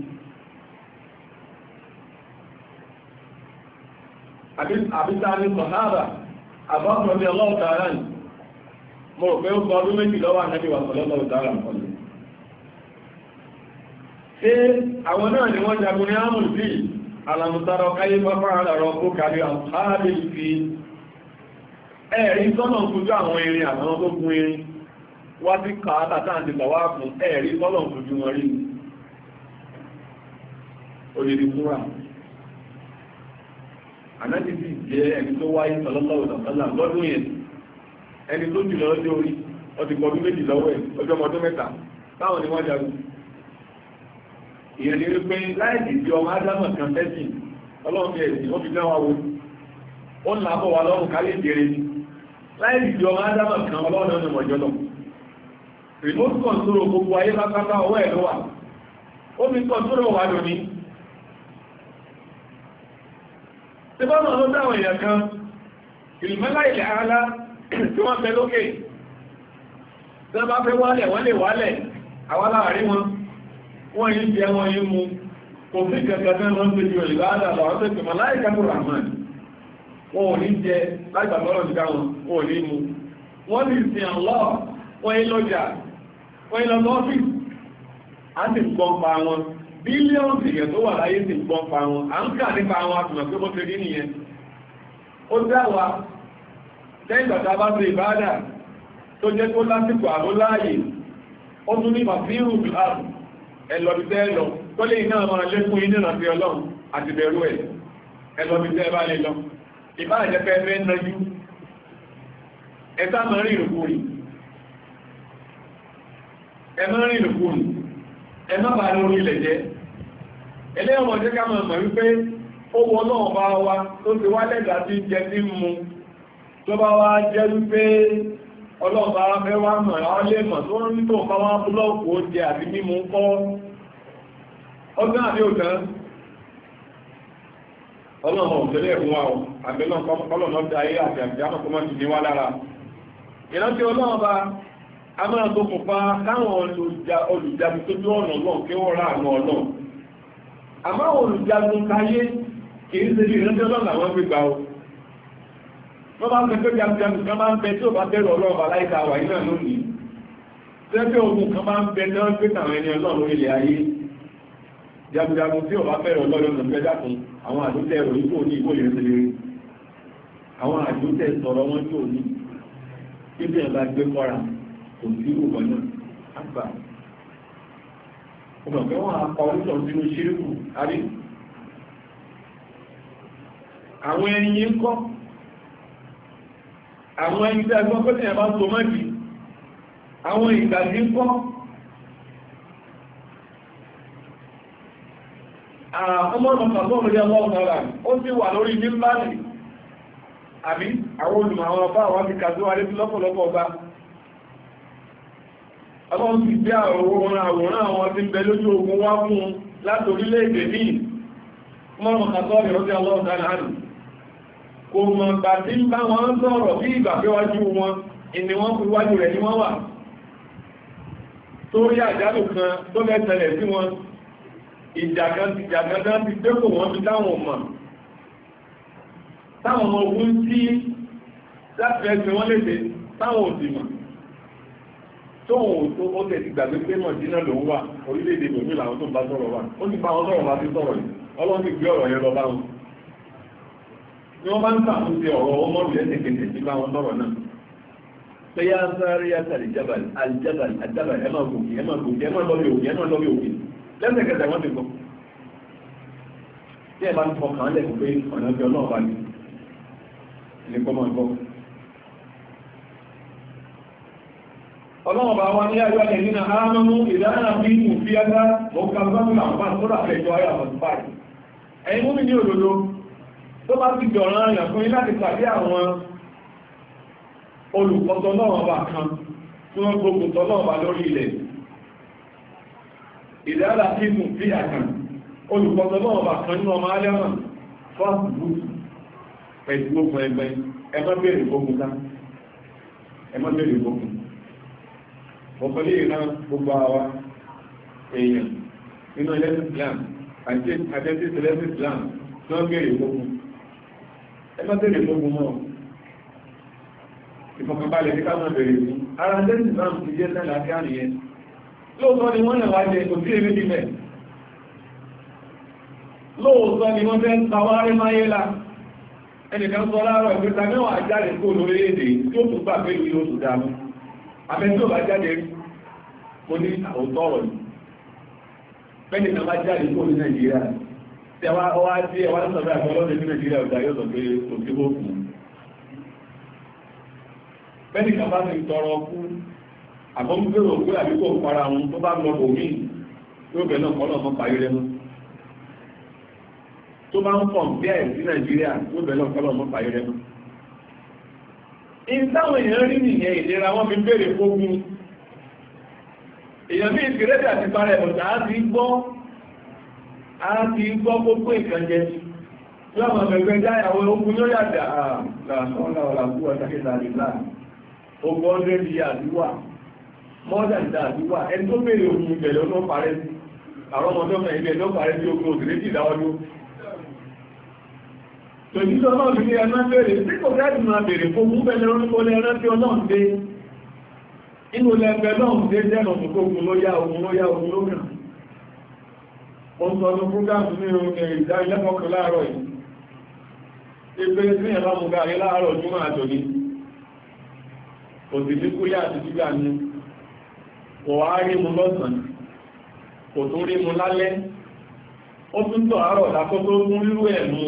àbíta ní sọ̀háàbà àbáfọ́ ní ọlọ́ọ̀tàrà ní mo rò pé ó sọ ọdún méjì lọ́wọ́ ànábì wà sọ̀lọ́ọ̀tàrà nǹkan ṣe àwọn náà ni wọ́n jagun ní àmùsí alàmùtàrọ̀ káyé pápá àrọ̀ kó kàrí àbí fi ẹ̀rí sọ́nà fojú àwọn irin àwọn tó gún irin wá sí kàátà táàntì tàwà fún ẹ̀rí sọ́nà fojú wọn rí òyìnbí fúnra ànájì sì jẹ́ ẹni tó wáyé sallallahu alaihi wasallam lọ́dún yẹn ẹni tó jùlọ ọjọ́ orí ọdí pọ̀dún méjì lọ́wọ́ ẹ̀ ọjọ́ ọmọdún mẹ́ta táwọn ni wọ́n jagun ìyẹn ni wípé láìsí tí ọmọ ádámọ̀ kan tẹ́sìn ọlọ́run bí ẹ̀sìn ó fi dán wa wo ó ń làbọ̀ wa lọ́rùn kálí ìdíire ni láìsí tí ọmọ ádámọ̀ kan ọlọ́run ọ̀nà mọ̀jọ́ lọ remote control gbogbo ayé pápátá ọwọ́ ẹ̀ ló wà ó fi control wà lónìí tí bá mọ̀ ló dáwọn èèyàn kan ìlúmẹ́lá ilẹ̀ ààlá tí wọ́n fẹ́ lókè tí wọ́n bá fẹ́ wálẹ̀ wọ́n lè wálẹ̀ àwọn láàrin wọn wọ́n yí jẹ wọ́n yí mú kò sí kẹ̀kẹ́ wọ́n tó jù ìlàádà lọ́wọ́ tó tẹ̀mọ̀ láìka tó rahman wọ́n ò ní jẹ lágbàtọ́rọ̀ jù káwọn wọ́n ò ní mú wọ́n lè sin Allah wọ́n yí lọ́jà wọ́n yí lọ sọ́fíìsì á sì gbọ́n pa wọn bílíọ̀nù ìyẹ̀ tó wà láyé sì gbọ́n pa wọn à ń kà nípa àwọn àtùmọ̀ pé bó ṣe rí nìyẹn ó dá wa lẹ́yìn bàtà bá ṣe ìbádà tó jẹ́ tó lásìkò àbó láàyè ó tún ní màfíìrù bìláàrù ẹlọ́bìtẹ́ lọ tó lè iná máa lékún inú ìrìnàfí ọlọ́run àti bẹ̀rù ẹ̀ ẹlọ́bìtẹ́ bá lè lọ ìbá àjẹ́fẹ́ fẹ́ nájú ẹ̀ta mẹ́rin ìrùkúrì ẹ̀mẹ́rin ìrùkúrì ẹ̀mọ́ bá lórí ilẹ̀ jẹ́ ẹlẹ́wọ̀n jẹ́ ká mọ̀ wípé ó wọ náà bá wá tó ti wá lẹ́gbà tí jẹ tí mú tó bá wá jẹ́ wípé ọlọ́ọ̀bá fẹ́ wá mọ̀ àwọn lè mọ̀ tó ń tó bá wá búlọ́ọ̀kù oúnjẹ àti mímú kọ́ ọdún àbí òtán ọlọ́ọ̀bá òtẹ́lẹ̀ fún wa àbẹ́lọ́ ọlọ́ọ̀bá ayé àti àbíjámọ̀ kọmọ́ ti ní wá lára ìrántí ọlọ́ọ̀bá a máa tó kùnfà káwọn olùjagun tó tó ọ̀nà náà kí wọ́n rà àwọn ọ̀nà àmọ́ olùjagun káyé kìí ṣe ìrántí ọlọ́ọ̀bá wọn fi gbà ó wọ́n bá ń pẹ́ pé jagun kan máa ń bẹ tí ó bá bẹ̀rù ọlọ́ọ̀bá láìka wà náà lónìí tẹ́fẹ́ ogun kan máa ń bẹ náà pé tàwọn ẹni ọlọ́run lórí ilẹ̀ ayé jagun tí ó bá bẹ̀rù ọlọ́run lọ́pẹ́ dákun àwọn àdúntẹ̀ ẹ̀rọ yìí tó ní ìbò yẹn ti lérí àwọn àdúntẹ̀ sọ̀rọ̀ wọn tó ní bíbí ẹ̀ bá gbé kọ́ra kò sí ìwọ̀n náà àgbà ọmọ pé wọ́n apá orúkọ sínú ṣírùkù àrí àwọn ẹni yìí ń kọ́ àwọn ẹni tí a gbọ́ pé tẹ̀yà bá so mọ́jì àwọn ìgbàjí ń kọ́ ọmọ ọmọ ọmọdé ọlọ́ọ̀tọ́lá ó sì wà lórí mímbàlì àbí àwọn olùmọ̀ àwọn ọba àwọn ti kàzó wà létí lọ́pọ̀lọpọ̀ ọba ọlọ́run ti gbé àwòrán àwọn tí ń bẹ lójú ogun wá fún láti orílẹ̀-èdè ní mọ́rùn kàtọ́ ìrọ́sí ọlọ́ọ̀tọ́lá kò mọ̀ gbà tí ń bá wọn sọ̀rọ̀ bí ìgbà pé wájú wọn ìní wọ́n fi wájú rẹ̀ ní wọ́n wà tó rí àjálù kan tó lẹ́tẹ̀lẹ̀ sí wọn ìjàgán ti dẹ́kò wọn fi táwọn ọmọ ogun tí láti ẹgbẹ̀ wọ́n léde táwọn òsìmọ̀ tóhun tó ó tẹ̀ ti gbàgbé pé Mọ̀dínà ló ń wà orílẹ̀-èdè bòmí làwọn tó bá sọ̀rọ̀ wà ó ti bá wọn sọ̀rọ̀ bá ti sọ̀rọ̀ yìí Ọlọ́run ti gbé ọ̀rọ̀ yẹn lọ bá wọn ni wọ́n bá ń sàmúnṣe ọ̀rọ̀ ọmọ rẹ̀ lẹ́sẹ̀kẹsẹ̀ sí bá wọn sọ̀rọ̀ náà pé yá sáré yàtà aljabal ẹ máa gòkè ẹ máa gòkè ẹ máa lọ́bí òkè ẹ máa lọ́bí òkè lẹ́sẹ̀kẹsẹ̀ wọ́n ti gbọ́ tí ẹ bá ń fọkàn lẹ̀ pé ọ̀nà bí ọlọ́ọ̀bá ni ilé kọ́ máa gbọ́ ọlọ́ọ̀bá wa ní àjọ ẹ̀ nínú àmọ́mú ìdáná bí mú fi ẹ́dá mọ́kànlá àwọn tó rà fẹ́jọ ayà mọ̀sípáì ẹ̀yin mú mi ní òdodo tó bá ti jọ̀ràn ẹ̀yàn fún yín láti pàdé àwọn olùkọ́tọ̀ náà bá kan tí wọ́n gbogbo náà bá lórí ilẹ̀ ìdára fíìmù bí àkàn olùkọ́tọ̀ náà bá kan nínú ọmọ alẹ́mọ̀ fọ́ọ̀sì búùtù pẹ̀lú gbogbo ẹgbẹ́ ẹmọ́ bèèrè gbogbo ká ẹmọ́ bèèrè gbogbo ọ̀pọ̀lẹ́ ìran gbogbo àwa èèyàn nínú ẹlẹ́sìn Islam àti ẹlẹ́sìn Islam tí wọ́n bèèrè gbogbo ẹmọ́ bèèrè gbogbo mọ́ ìfọ̀kànbalẹ̀ ní káwọn bẹ̀rẹ̀ sí ara lẹ́sìn náà ti jẹ́ sẹ́lẹ̀ àti àníyẹn lóòótọ́ ni wọ́n lè wá jẹ kò sí èrè nílẹ̀ lóòótọ́ ni wọ́n fẹ́ ń tawárí máyé la ẹnìkan sọ láàárọ̀ ìgbẹ́ta mẹ́wàá jáde kó lórí èdè tí ó tún gbà pé ìlú oṣù dámú abẹ́ tí ó bá jáde rí mo ní àwòtọ́ ọ̀rọ̀ yìí pẹ́ni kan bá jáde kó ní Nàìjíríà tí ẹwà tí ẹwà lọ́sọ̀rọ̀ àgbọ̀lọ́dẹ ní Nàìjíríà ọ̀dà yóò sọ pé òsì ó kù bẹ́ẹ̀ni kan bá ti tọrọ ọkú àbọ́múgbèrò òkú àbíkò para wọn tó bá lọ bòmí yóò bẹ̀ náà kọ́lọ̀ mọ́ parí rẹ̀ mú tó bá ń pọ̀ bí ẹ̀ sí Nàìjíríà yóò bẹ̀ náà kọ́lọ̀ mọ́ parí rẹ̀ mú ìtàwọn èèyàn rí nìyẹn ìlera wọn fi bèèrè fógún èèyàn bí ìfìrẹ́dì àti parẹ́ ọ̀tà á ti gbọ́ gbogbo ìkànjẹ tí wọ́n mọ̀ bẹ̀gbẹ̀ jáyàwó ogun yóò yàtà ogun ọdún di àdúwà mọ́dàdà àdúwà ẹni tó bèèrè ogun ìbẹ̀lẹ̀ ọdún parẹ́ sí àwọn ọmọdé ọmọ ilẹ̀ ọdún parẹ́ sí ogun òsìlé jì dáwọ́dún tòjútọ́ náà ní ẹ̀nà bèèrè tí kò rẹ́dì máa bèèrè fún bẹ̀lẹ̀ oníkọlẹ̀ ẹ̀nà tí ọlọ́run dé inú lẹ́gbẹ̀ lọ́run dé jẹ́nà ogun ló yá ogun ló yá ogun ló mìíràn ó ń sọ ọdún fúgáàmù ní ìdáilẹ́kọ̀ọ́kọ̀ láàárọ̀ yìí ẹgbẹ́ tí ẹ̀bá mú gáàrí láàárọ̀ jùmọ̀ àtòní òsì ní kúyà àti jígbà ní kò wá rí mú lọ́sàn kò tún rí mú lálẹ́ ó tún tọ̀ àárọ̀ lákọ́ tó mú rírú ẹ̀ mú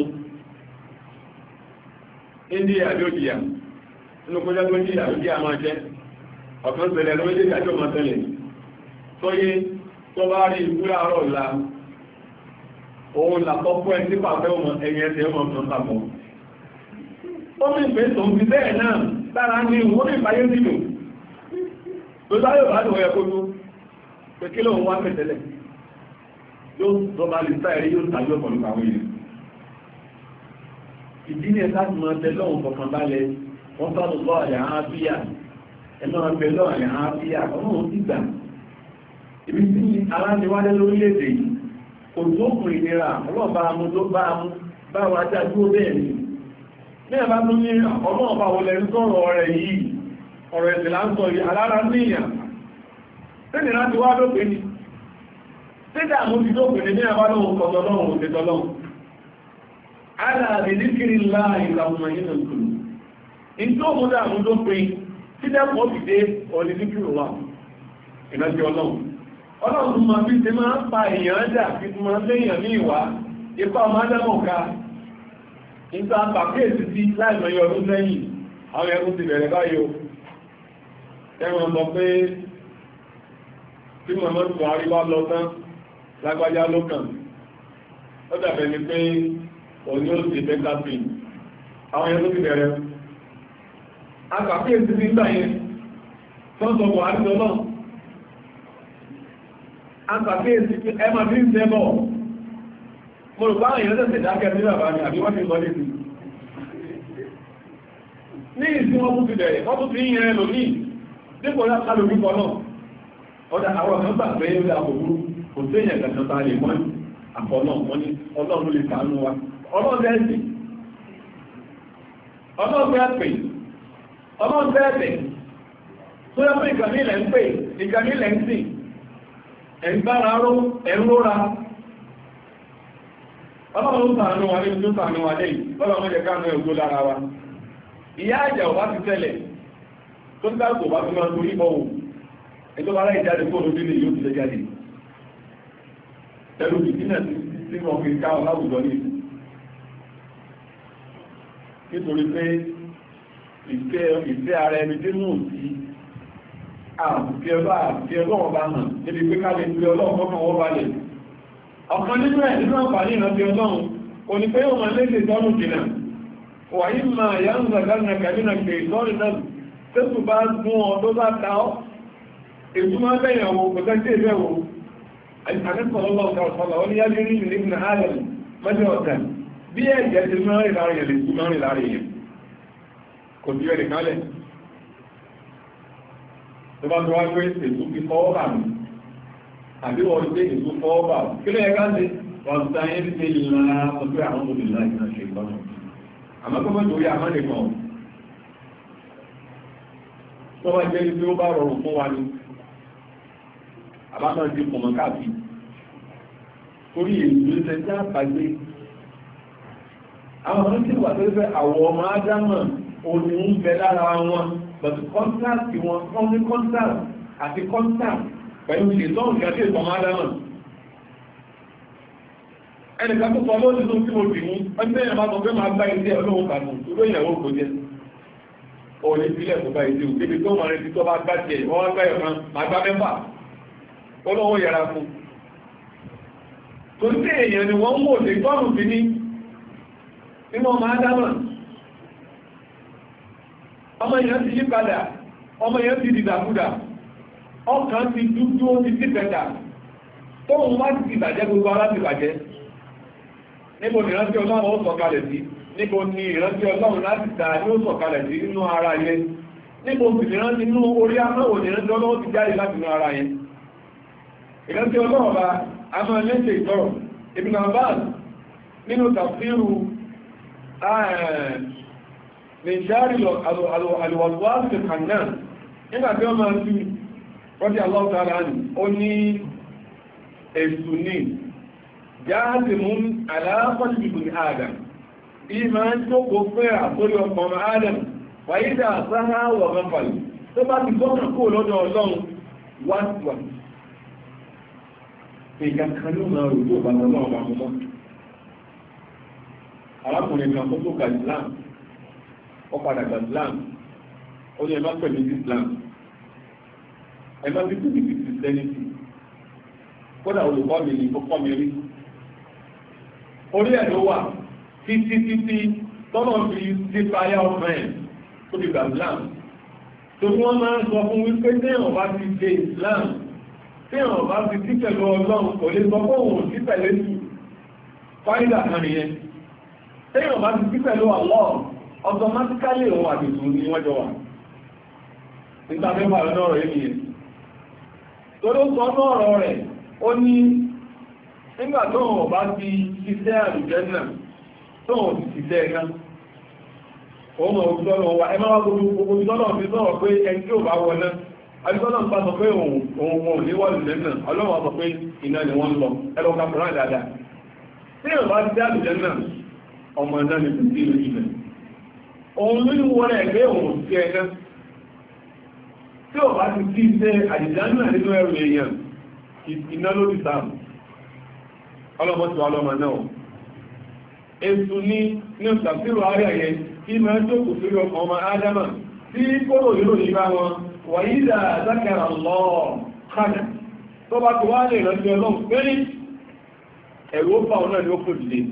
India lójíyà nínú kọjá tó jíyà lójíyà máa jẹ́ ọ̀kan tẹ̀lẹ̀ ló méjèèjì àjọ máa tẹ̀lẹ̀ tóyé tó bá rí ikú láàárọ̀ la òun làkọ́kọ́ ẹ̀ sí pàfẹ́ ọmọ ẹ̀yẹ ẹ̀sẹ̀ ọmọ ọ̀kan papọ̀ ó ní ìpé tó ń fi bẹ́ẹ̀ náà lára ní ìwọ́n ní ìbáyé nínú tó sáyọ̀ bá lọ ẹ̀kọ́ ló pé kí lóun wá pẹ̀tẹ́lẹ̀ yóò tọ́ba lè sáyẹ̀ yóò tàbí ọ̀pọ̀lọpọ̀ àwọn èèyàn ìdí ní ẹ̀ká tí wọ́n tẹ lọ́wọ́ kọ̀kan balẹ̀ wọ́n sá lọ́wọ́ àyà áfíà ẹ̀nà ọ̀pẹ̀ lọ́wọ́ àyà áfíà ọlọ́run ti gbà ibi tí alániwálé lórílẹ̀-èdè yìí kò tó kùn ìnira ọlọ́ọ̀bá amú tó bá amú bá wa já dúró bẹ́ẹ̀ ni ní ẹ̀bá tó ní ọlọ́ọ̀bá wọlé ń sọ̀rọ̀ rẹ̀ yìí ọ̀rọ̀ ẹ̀sìn là ń sọ yìí alára níyàn tẹ́lẹ̀ láti wá lópin ni tẹ́lẹ̀ àmú ti lópin ní ẹ̀bá lóhun kọ̀tọ̀lọ́hun òtẹ́tọ̀lọ́hun aláàbì níkiri ńlá ìlànà ìlànà ìlú in tó mú dáa mú lópin tí dẹ́kọ̀ọ́ fi dé ọ̀lẹ́ níkiri wà ìrántí ọlọ́run ọlọ́run tó máa fi ṣe máa ń pa èèyàn jà fi máa ń léèyàn ní ìwà ipá ọmọ adámọ̀ká nígbà pàkíyèsí sí láìmọye ọdún lẹ́yìn àwọn ẹkùn ti bẹ̀rẹ̀ báyìí ẹwọ̀n sọ pé tí Muhammad Buhari wá lọ tán lágbájá lókàn ó dàbẹ̀ ni pé òní ó sì bẹ́ta sí àwọn ẹkùn ti bẹ̀rẹ̀ apàkíyèsí sí nígbà yẹn tó ń sọ Buhari lọ náà apàkíyèsí ẹmà bí ń tẹ́bọ̀ mo rò bá èèyàn tẹ́sẹ̀ dákẹ́ sí bàbá ni àbí wọ́n ti lọ́lé sí ní ìsìn wọ́n tún ti bẹ̀rẹ̀ wọ́n tún fi ń yẹn lò ní dípò kálò púpọ̀ náà ọdá àwọn ọ̀nà gbà pé ó dáa òwúrú kò sí èèyàn gàtàn tá a lè mọ́ àpọ̀nà wọn ni ọlọ́run lè ṣàánú wa ọlọ́run bẹ́ẹ̀ tó yẹ pé ìkànnì ilẹ̀ ń pè ìkànnì ilẹ̀ ń sìn ẹ̀gbára ró ẹ̀rọ́ra ọlọ́run ṣàánú wa ní tó ṣàánú wa lẹ́yìn ọlọ́run jẹ́ káàmù ẹ̀gbó lára wa ìyá àjà ò bá ti tẹ́lẹ̀ tó ń dáàbò bá fi máa torí bọ́wọ́ ẹjọ́ bá láì jáde fóònù bí lè yóò ti lẹ jáde ẹlú ìdínà tí wọ́n fi ká láwùjọ ní nítorí pé ìfẹ́ ara ẹni tí mú sí àti ọlọ́wọ́ bá hàn níbi pé ká lè fi ọlọ́wọ́ kọ́kàn wọ́n balẹ̀ ọ̀kan nínú ẹ̀ nínú àǹfààní ìrántí ọlọ́run o ní pé ó máa lè ṣe tọ́nù jìnà wà yí máa yá ń zàgánà kàbínà pé ìtọ́rì náà tẹ́sù bá gún ọ tó bá ta ọ́ ètò máa bẹ̀yàn wo kò tẹ́ tí ìfẹ́ wo àkẹ́kọ̀ọ́lọ́wọ́ ọ̀sọ̀lọ́ ó ní yá lórí ìrìn ìrìn ààrẹ mẹ́jọ ọ̀tẹ̀ bí ẹ̀jẹ̀ ti máa rìn láàrin ẹ̀lẹ́ tí máa rìn láàrin yẹn kò sí ẹ̀rẹ̀ kálẹ̀ tó bá tó wá pé ètò fi fọwọ́ bà mí àbí wọ́n gbé ètò fọwọ́ bà kí ló yẹ ká ṣe wọ́n ta yẹn ti ìlànà ọjọ́ àwọn olùlá ìrìnà ṣe ìtọ́nà àmọ́ kó mọ́ torí àmọ́ nìkan tó bá jẹ́ ibi ó bá rọrùn fún wa ní àbákan ti kùnmọ̀ káàkiri torí èyí ló tẹ́ àpàgbé àwọn ọmọ tí wà tó fẹ́ àwọ̀ ọmọ ádámọ̀ òní ń bẹ lára wọn but contact wọn wọ́n ní contact àti contact pẹ̀lú ìṣètọ́nù kí a tí ìtọ́mọ ádámọ̀ ẹnìkan tó sọ lóòdì tó tí mo dì mú ọdún ẹ̀yàn bá sọ pé máa gbá ilé ọlọ́run kàtù tó ìyàwó kò jẹ́ òní sílẹ̀ tó bá ìdí òkèbí tó mọ̀ rẹ̀ tí tó bá gbá jẹ́ wọ́n wá gbá ẹ̀kan máa gbá mẹ́fà olówó yẹra fún tó tí èèyàn ni wọ́n mọ̀ lè tọ́rù sí ní nínú ọmọ ádámà ọmọ èèyàn ti yí padà ọmọ èèyàn ti dìdàkúdà ọkàn ti dúdú ó ti tìpẹ̀dà tóun wá ti ìbàjẹ́ gbogbo ara ti bàjẹ́ níbo ni ìrántí ọlọ́run ó sọ̀kalẹ̀ sí níbo ni ìrántí ọlọ́run láti ta ní ó sọ̀kalẹ̀ sí nínú ara yẹn níbo sì ni ìrántí inú orí amáwò ni ìrántí ọlọ́run ti jáde láti inú ara yẹn ìrántí ọlọ́run bá a máa lẹ́sẹ̀ ìtọ́rọ̀ Ibn Abbas nínú tafsiru nìṣàrí alwàlúwàsí kannan nígbà tí wọ́n máa ń fi rọ́dí Allah ta'ala ní ó ní èsù ní jáàtì mú aláàpọ̀lùbù ní Adam ìmá ń tókò fẹ́ àtórí ọkọ̀ Adam wàídà sáhá wà mẹ́fàlì tó bá ti gbọ́nà kó lọ́dọ̀ Ọlọ́run wáṣíwá ìgbàkan ló máa rò tó bá lọ́wọ́ bá mọ́ arákùnrin kan tó tó ka Islam ó padà gba Islam ó ní ẹmá pẹ̀lú Islam ẹmá bí tóbi ti Christianity kódà olùkọ́ mi ní kókọ́ mi rí orí ẹ̀ ló wà títí tọ́nà fi ti fàyà ọ̀fẹ́ tó ti gba Islam tó wọ́n máa ń sọ fún wípé téèyàn bá ti ṣe Islam téèyàn bá ti sí pẹ̀lú Ọlọ́run kò lè sọ pé òun sí pẹ̀lú ètù fáìdà kan nìyẹn téèyàn bá ti sí pẹ̀lú Allah automatically òun àdìsù ní wọ́n jọ wà nígbà mẹ́fà lọ́nà ọ̀rọ̀ yìí nìyẹn tó ló sọ ọ̀rọ̀ rẹ̀ ó ní nígbà tó wọ́n bá ti ṣiṣẹ́ àlùjánnà tó wọ́n ti ṣiṣẹ́ ẹ̀ká òun mọ̀ òjútọ́lọ̀ wà ẹ máa gbogbo ìtọ́lọ̀ fi sọ̀rọ̀ pé ẹni tí ó bá wọná àdìsọ́lọ̀ ń bá sọ pé òun wọn ò ní wọ́n lè náà ọlọ́wọ́ sọ pé iná ni wọ́n lọ ẹlọ́ kàpùrán dáadáa tí èèyàn bá ti dá àlùjánnà ọmọ náà ni kò sí ìlú ìbẹ̀ òun ló wọ́n ẹgbẹ́ òun sí ẹ̀ká tí ó bá ti kí ṣe àlùjánnà nínú ẹrù èèyàn iná lórí sáàmù ọlọ́mọ́tò ọlọ́mọ náà èsù ní ìtàfíìrò ayẹyẹ kí máa ń jókòó sórí ọkàn ọmọ ádámà tí kóró yóò yí bá wọn wàyí ìdá zákàrà lọ kánà tó bá ti wá lè rántí ọlọ́run pẹ́rí ẹ̀rù ó bá wọn náà ní ó kò dìde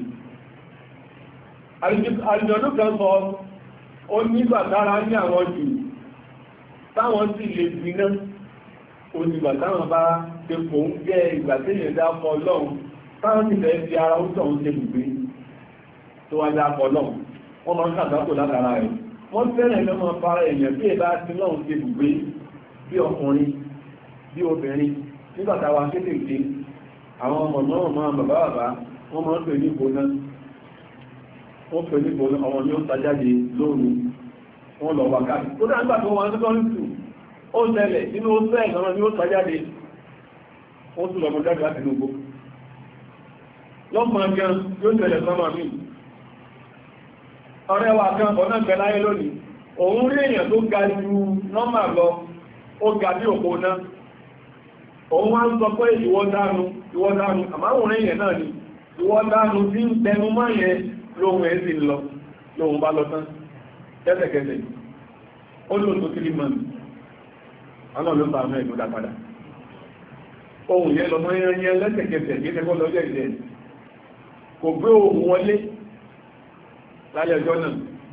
àlùjọ̀dún kan sọ ó nígbà tára ní àwọn jù táwọn sì lè gbiná onígbà táwọn bá ṣe kò ń jẹ́ ìgbà téèyàn dákọ̀ ọlọ́run táwọn sì fẹ́ fi ara ó tọ̀hún ṣe gbùgbé tó wá dákọ̀ ọlọ́run wọ́n máa ń ṣàdákò látara rẹ̀ wọ́n fẹ́rẹ̀ lọ́mọ fara èèyàn bí ẹ̀bá ti lọ́run ṣe gbùgbé bí ọkùnrin bí obìnrin nígbàtà wa kéékèèké àwọn ọmọ náà máa bàbá bàbá wọ́n máa ń pè ní ìbóná wọ́n pè ní ìbóná ọmọ ni ó tajáde lóru wọ́n lọ wà káàkiri tó dáńgbà tó wọn tó ń tù ó ṣẹlẹ̀ nínú ó fẹ́ ìgbàmọ́ ni ó tajáde ó tún lọ́mọ jáde láti inú gbó lọ́mọ gan yóò ṣẹlẹ̀ sọ́mọ mi ọ̀rẹ́ wa kan ọ̀nà ìgbẹ̀láyé lónìí òun rí èèyàn tó ga ju nọ́mà lọ ó ga bí òpó náà òun wá ń sọ pé ìwọ dánu àmáhùn èèyàn náà ni ìwọ dánu tí ń tẹnu mọ́ yẹn lóhun ẹ̀ sì lọ lóhun bá lọ tán kẹ́sẹ̀kẹ́sẹ̀ ó lò tó kiri mọ́ ọ̀nà ló bá mẹ́ ìgbódà padà ohun yẹn lọ mọ́ yẹn lẹ́sẹ̀kẹsẹ̀ gẹ́gẹ́ lọ́jọ́ ìjẹ́ kò gbé ohun wọlé láyé ọjọ́ náà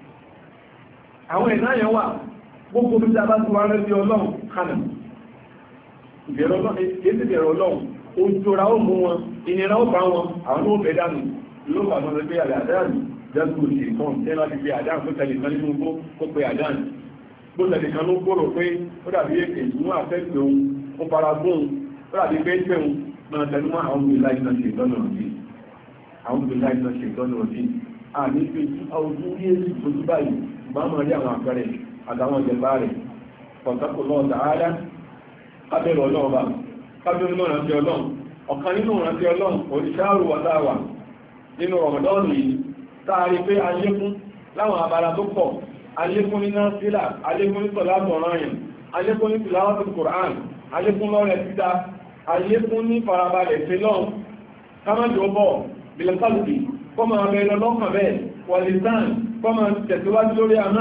àwọn ìnáyẹ̀ wà gbogbo bí a bá ti wá rẹ̀ sí ọlọ́run kánà ìbẹ̀rẹ̀ ọlọ́run ojúra ó mú wọn ìnira ó bá wọn àwọn ní ó fẹ́ dánù ló bà mọ́ pé àdáàdì jẹ́sù òṣèrè kan tẹ́ láti fi àdáàdì tó tẹ̀lé kan nínú gbó kó pe àdáàdì gbó tẹ̀lé kan ló gbòrò pé ó dàbí èkè ìlú àfẹ́gbẹ̀ ohun ó fara gbóhun ó dàbí pé pé ohun máa tẹnu mọ́ àwọn òbí láì náà ṣe ìtọ́nà òbí àwọn òbí láì náà ṣe ìtọ́nà òbí àní pé ojú rí èsì ojú báyìí bá mọ̀ rí àwọn àpẹẹrẹ àtàwọn ìjẹba rẹ̀ pọ̀tàkù lọ́ọ̀ dáadáa kábẹ̀rẹ̀ ọlọ́run bá kábẹ̀rẹ̀ náà rántí ọlọ́run ọ̀kan nínú rántí ọlọ́run oníṣàrù wàdáwà nínú Ramadan yìí táàrí pé alékún láwọn abala tó pọ̀ alékún ní náfílà alékún ní sọ̀látọ̀ ọ̀ranyàn alékún ní tìláwàtul Qur'an alékún lọ́rẹ̀ títà alékún ní farabalẹ̀ sílọ́n kámájọ́ bọ̀ bìlẹ̀kálùkì kọ́mọ abẹ́rẹ́ lọ́kàn bẹ́ẹ̀ wàlìsàn kọ́mọ tẹ̀síwájú lórí àmá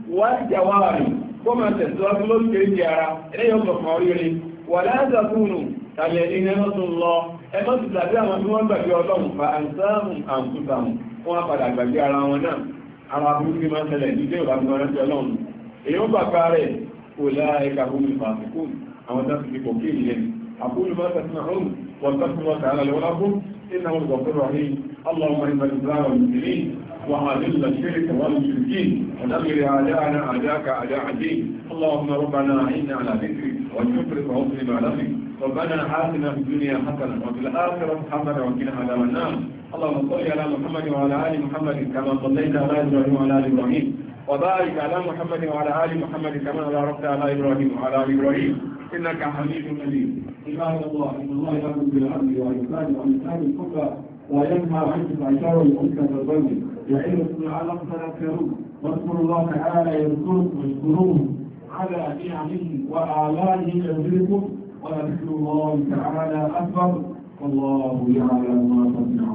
wájàwárì kọ́mọ tẹ̀síwájú lórí kéèkì ara ẹlẹ́yọ̀ sọ̀kan oríire wà láàzàkúnù tàbí ẹni ẹmọ́ tún lọ ẹmọ́ ti tàbí àwọn tí wọ́n gbàgbé ọlọ́run fa àǹsáàmù àǹkúsàmù wọ́n á padà gbàgbé ara wọn náà ara burúkú máa ń tẹ̀lẹ̀ ní ilé ìwà fún ọ̀rẹ́sẹ̀ ọlọ́run èyí ó gbàgbá rẹ̀ kò láẹ̀ka fún ìfàsìkò àwọn tó ti kò kí ìyẹn àkúlù máa tẹ̀sán ọ̀hún wọ́n tẹ́sán wọn tààrà lọ́wọ́ fún إنه الغفور الرحيم اللهم إن الإسلام والمسلمين وأذل الشرك والمشركين ودمر أعداءنا أعداءك أعداء الدين اللهم ربنا أعنا على ذكرك وشكرك وحسن عبادتك ربنا آتنا في الدنيا حسنة وفي الآخرة حسنة وقنا عذاب النار اللهم صل على محمد وعلى آل محمد كما صليت على إبراهيم وعلى آل إبراهيم وبارك على محمد وعلى آل محمد كما باركت على إبراهيم وعلى آل إبراهيم إنك حميد مجيد عباد الله إن الله يأمر بالعدل والإحسان وإيتاء القربى وينهى عن الفحشاء والمنكر والبغي يعظكم لعلكم تذكرون واذكروا الله تعالى يذكركم واشكروه على نعمه وآلائه يزدكم ولذكر الله تعالى أكبر والله يعلم ما تصنعون.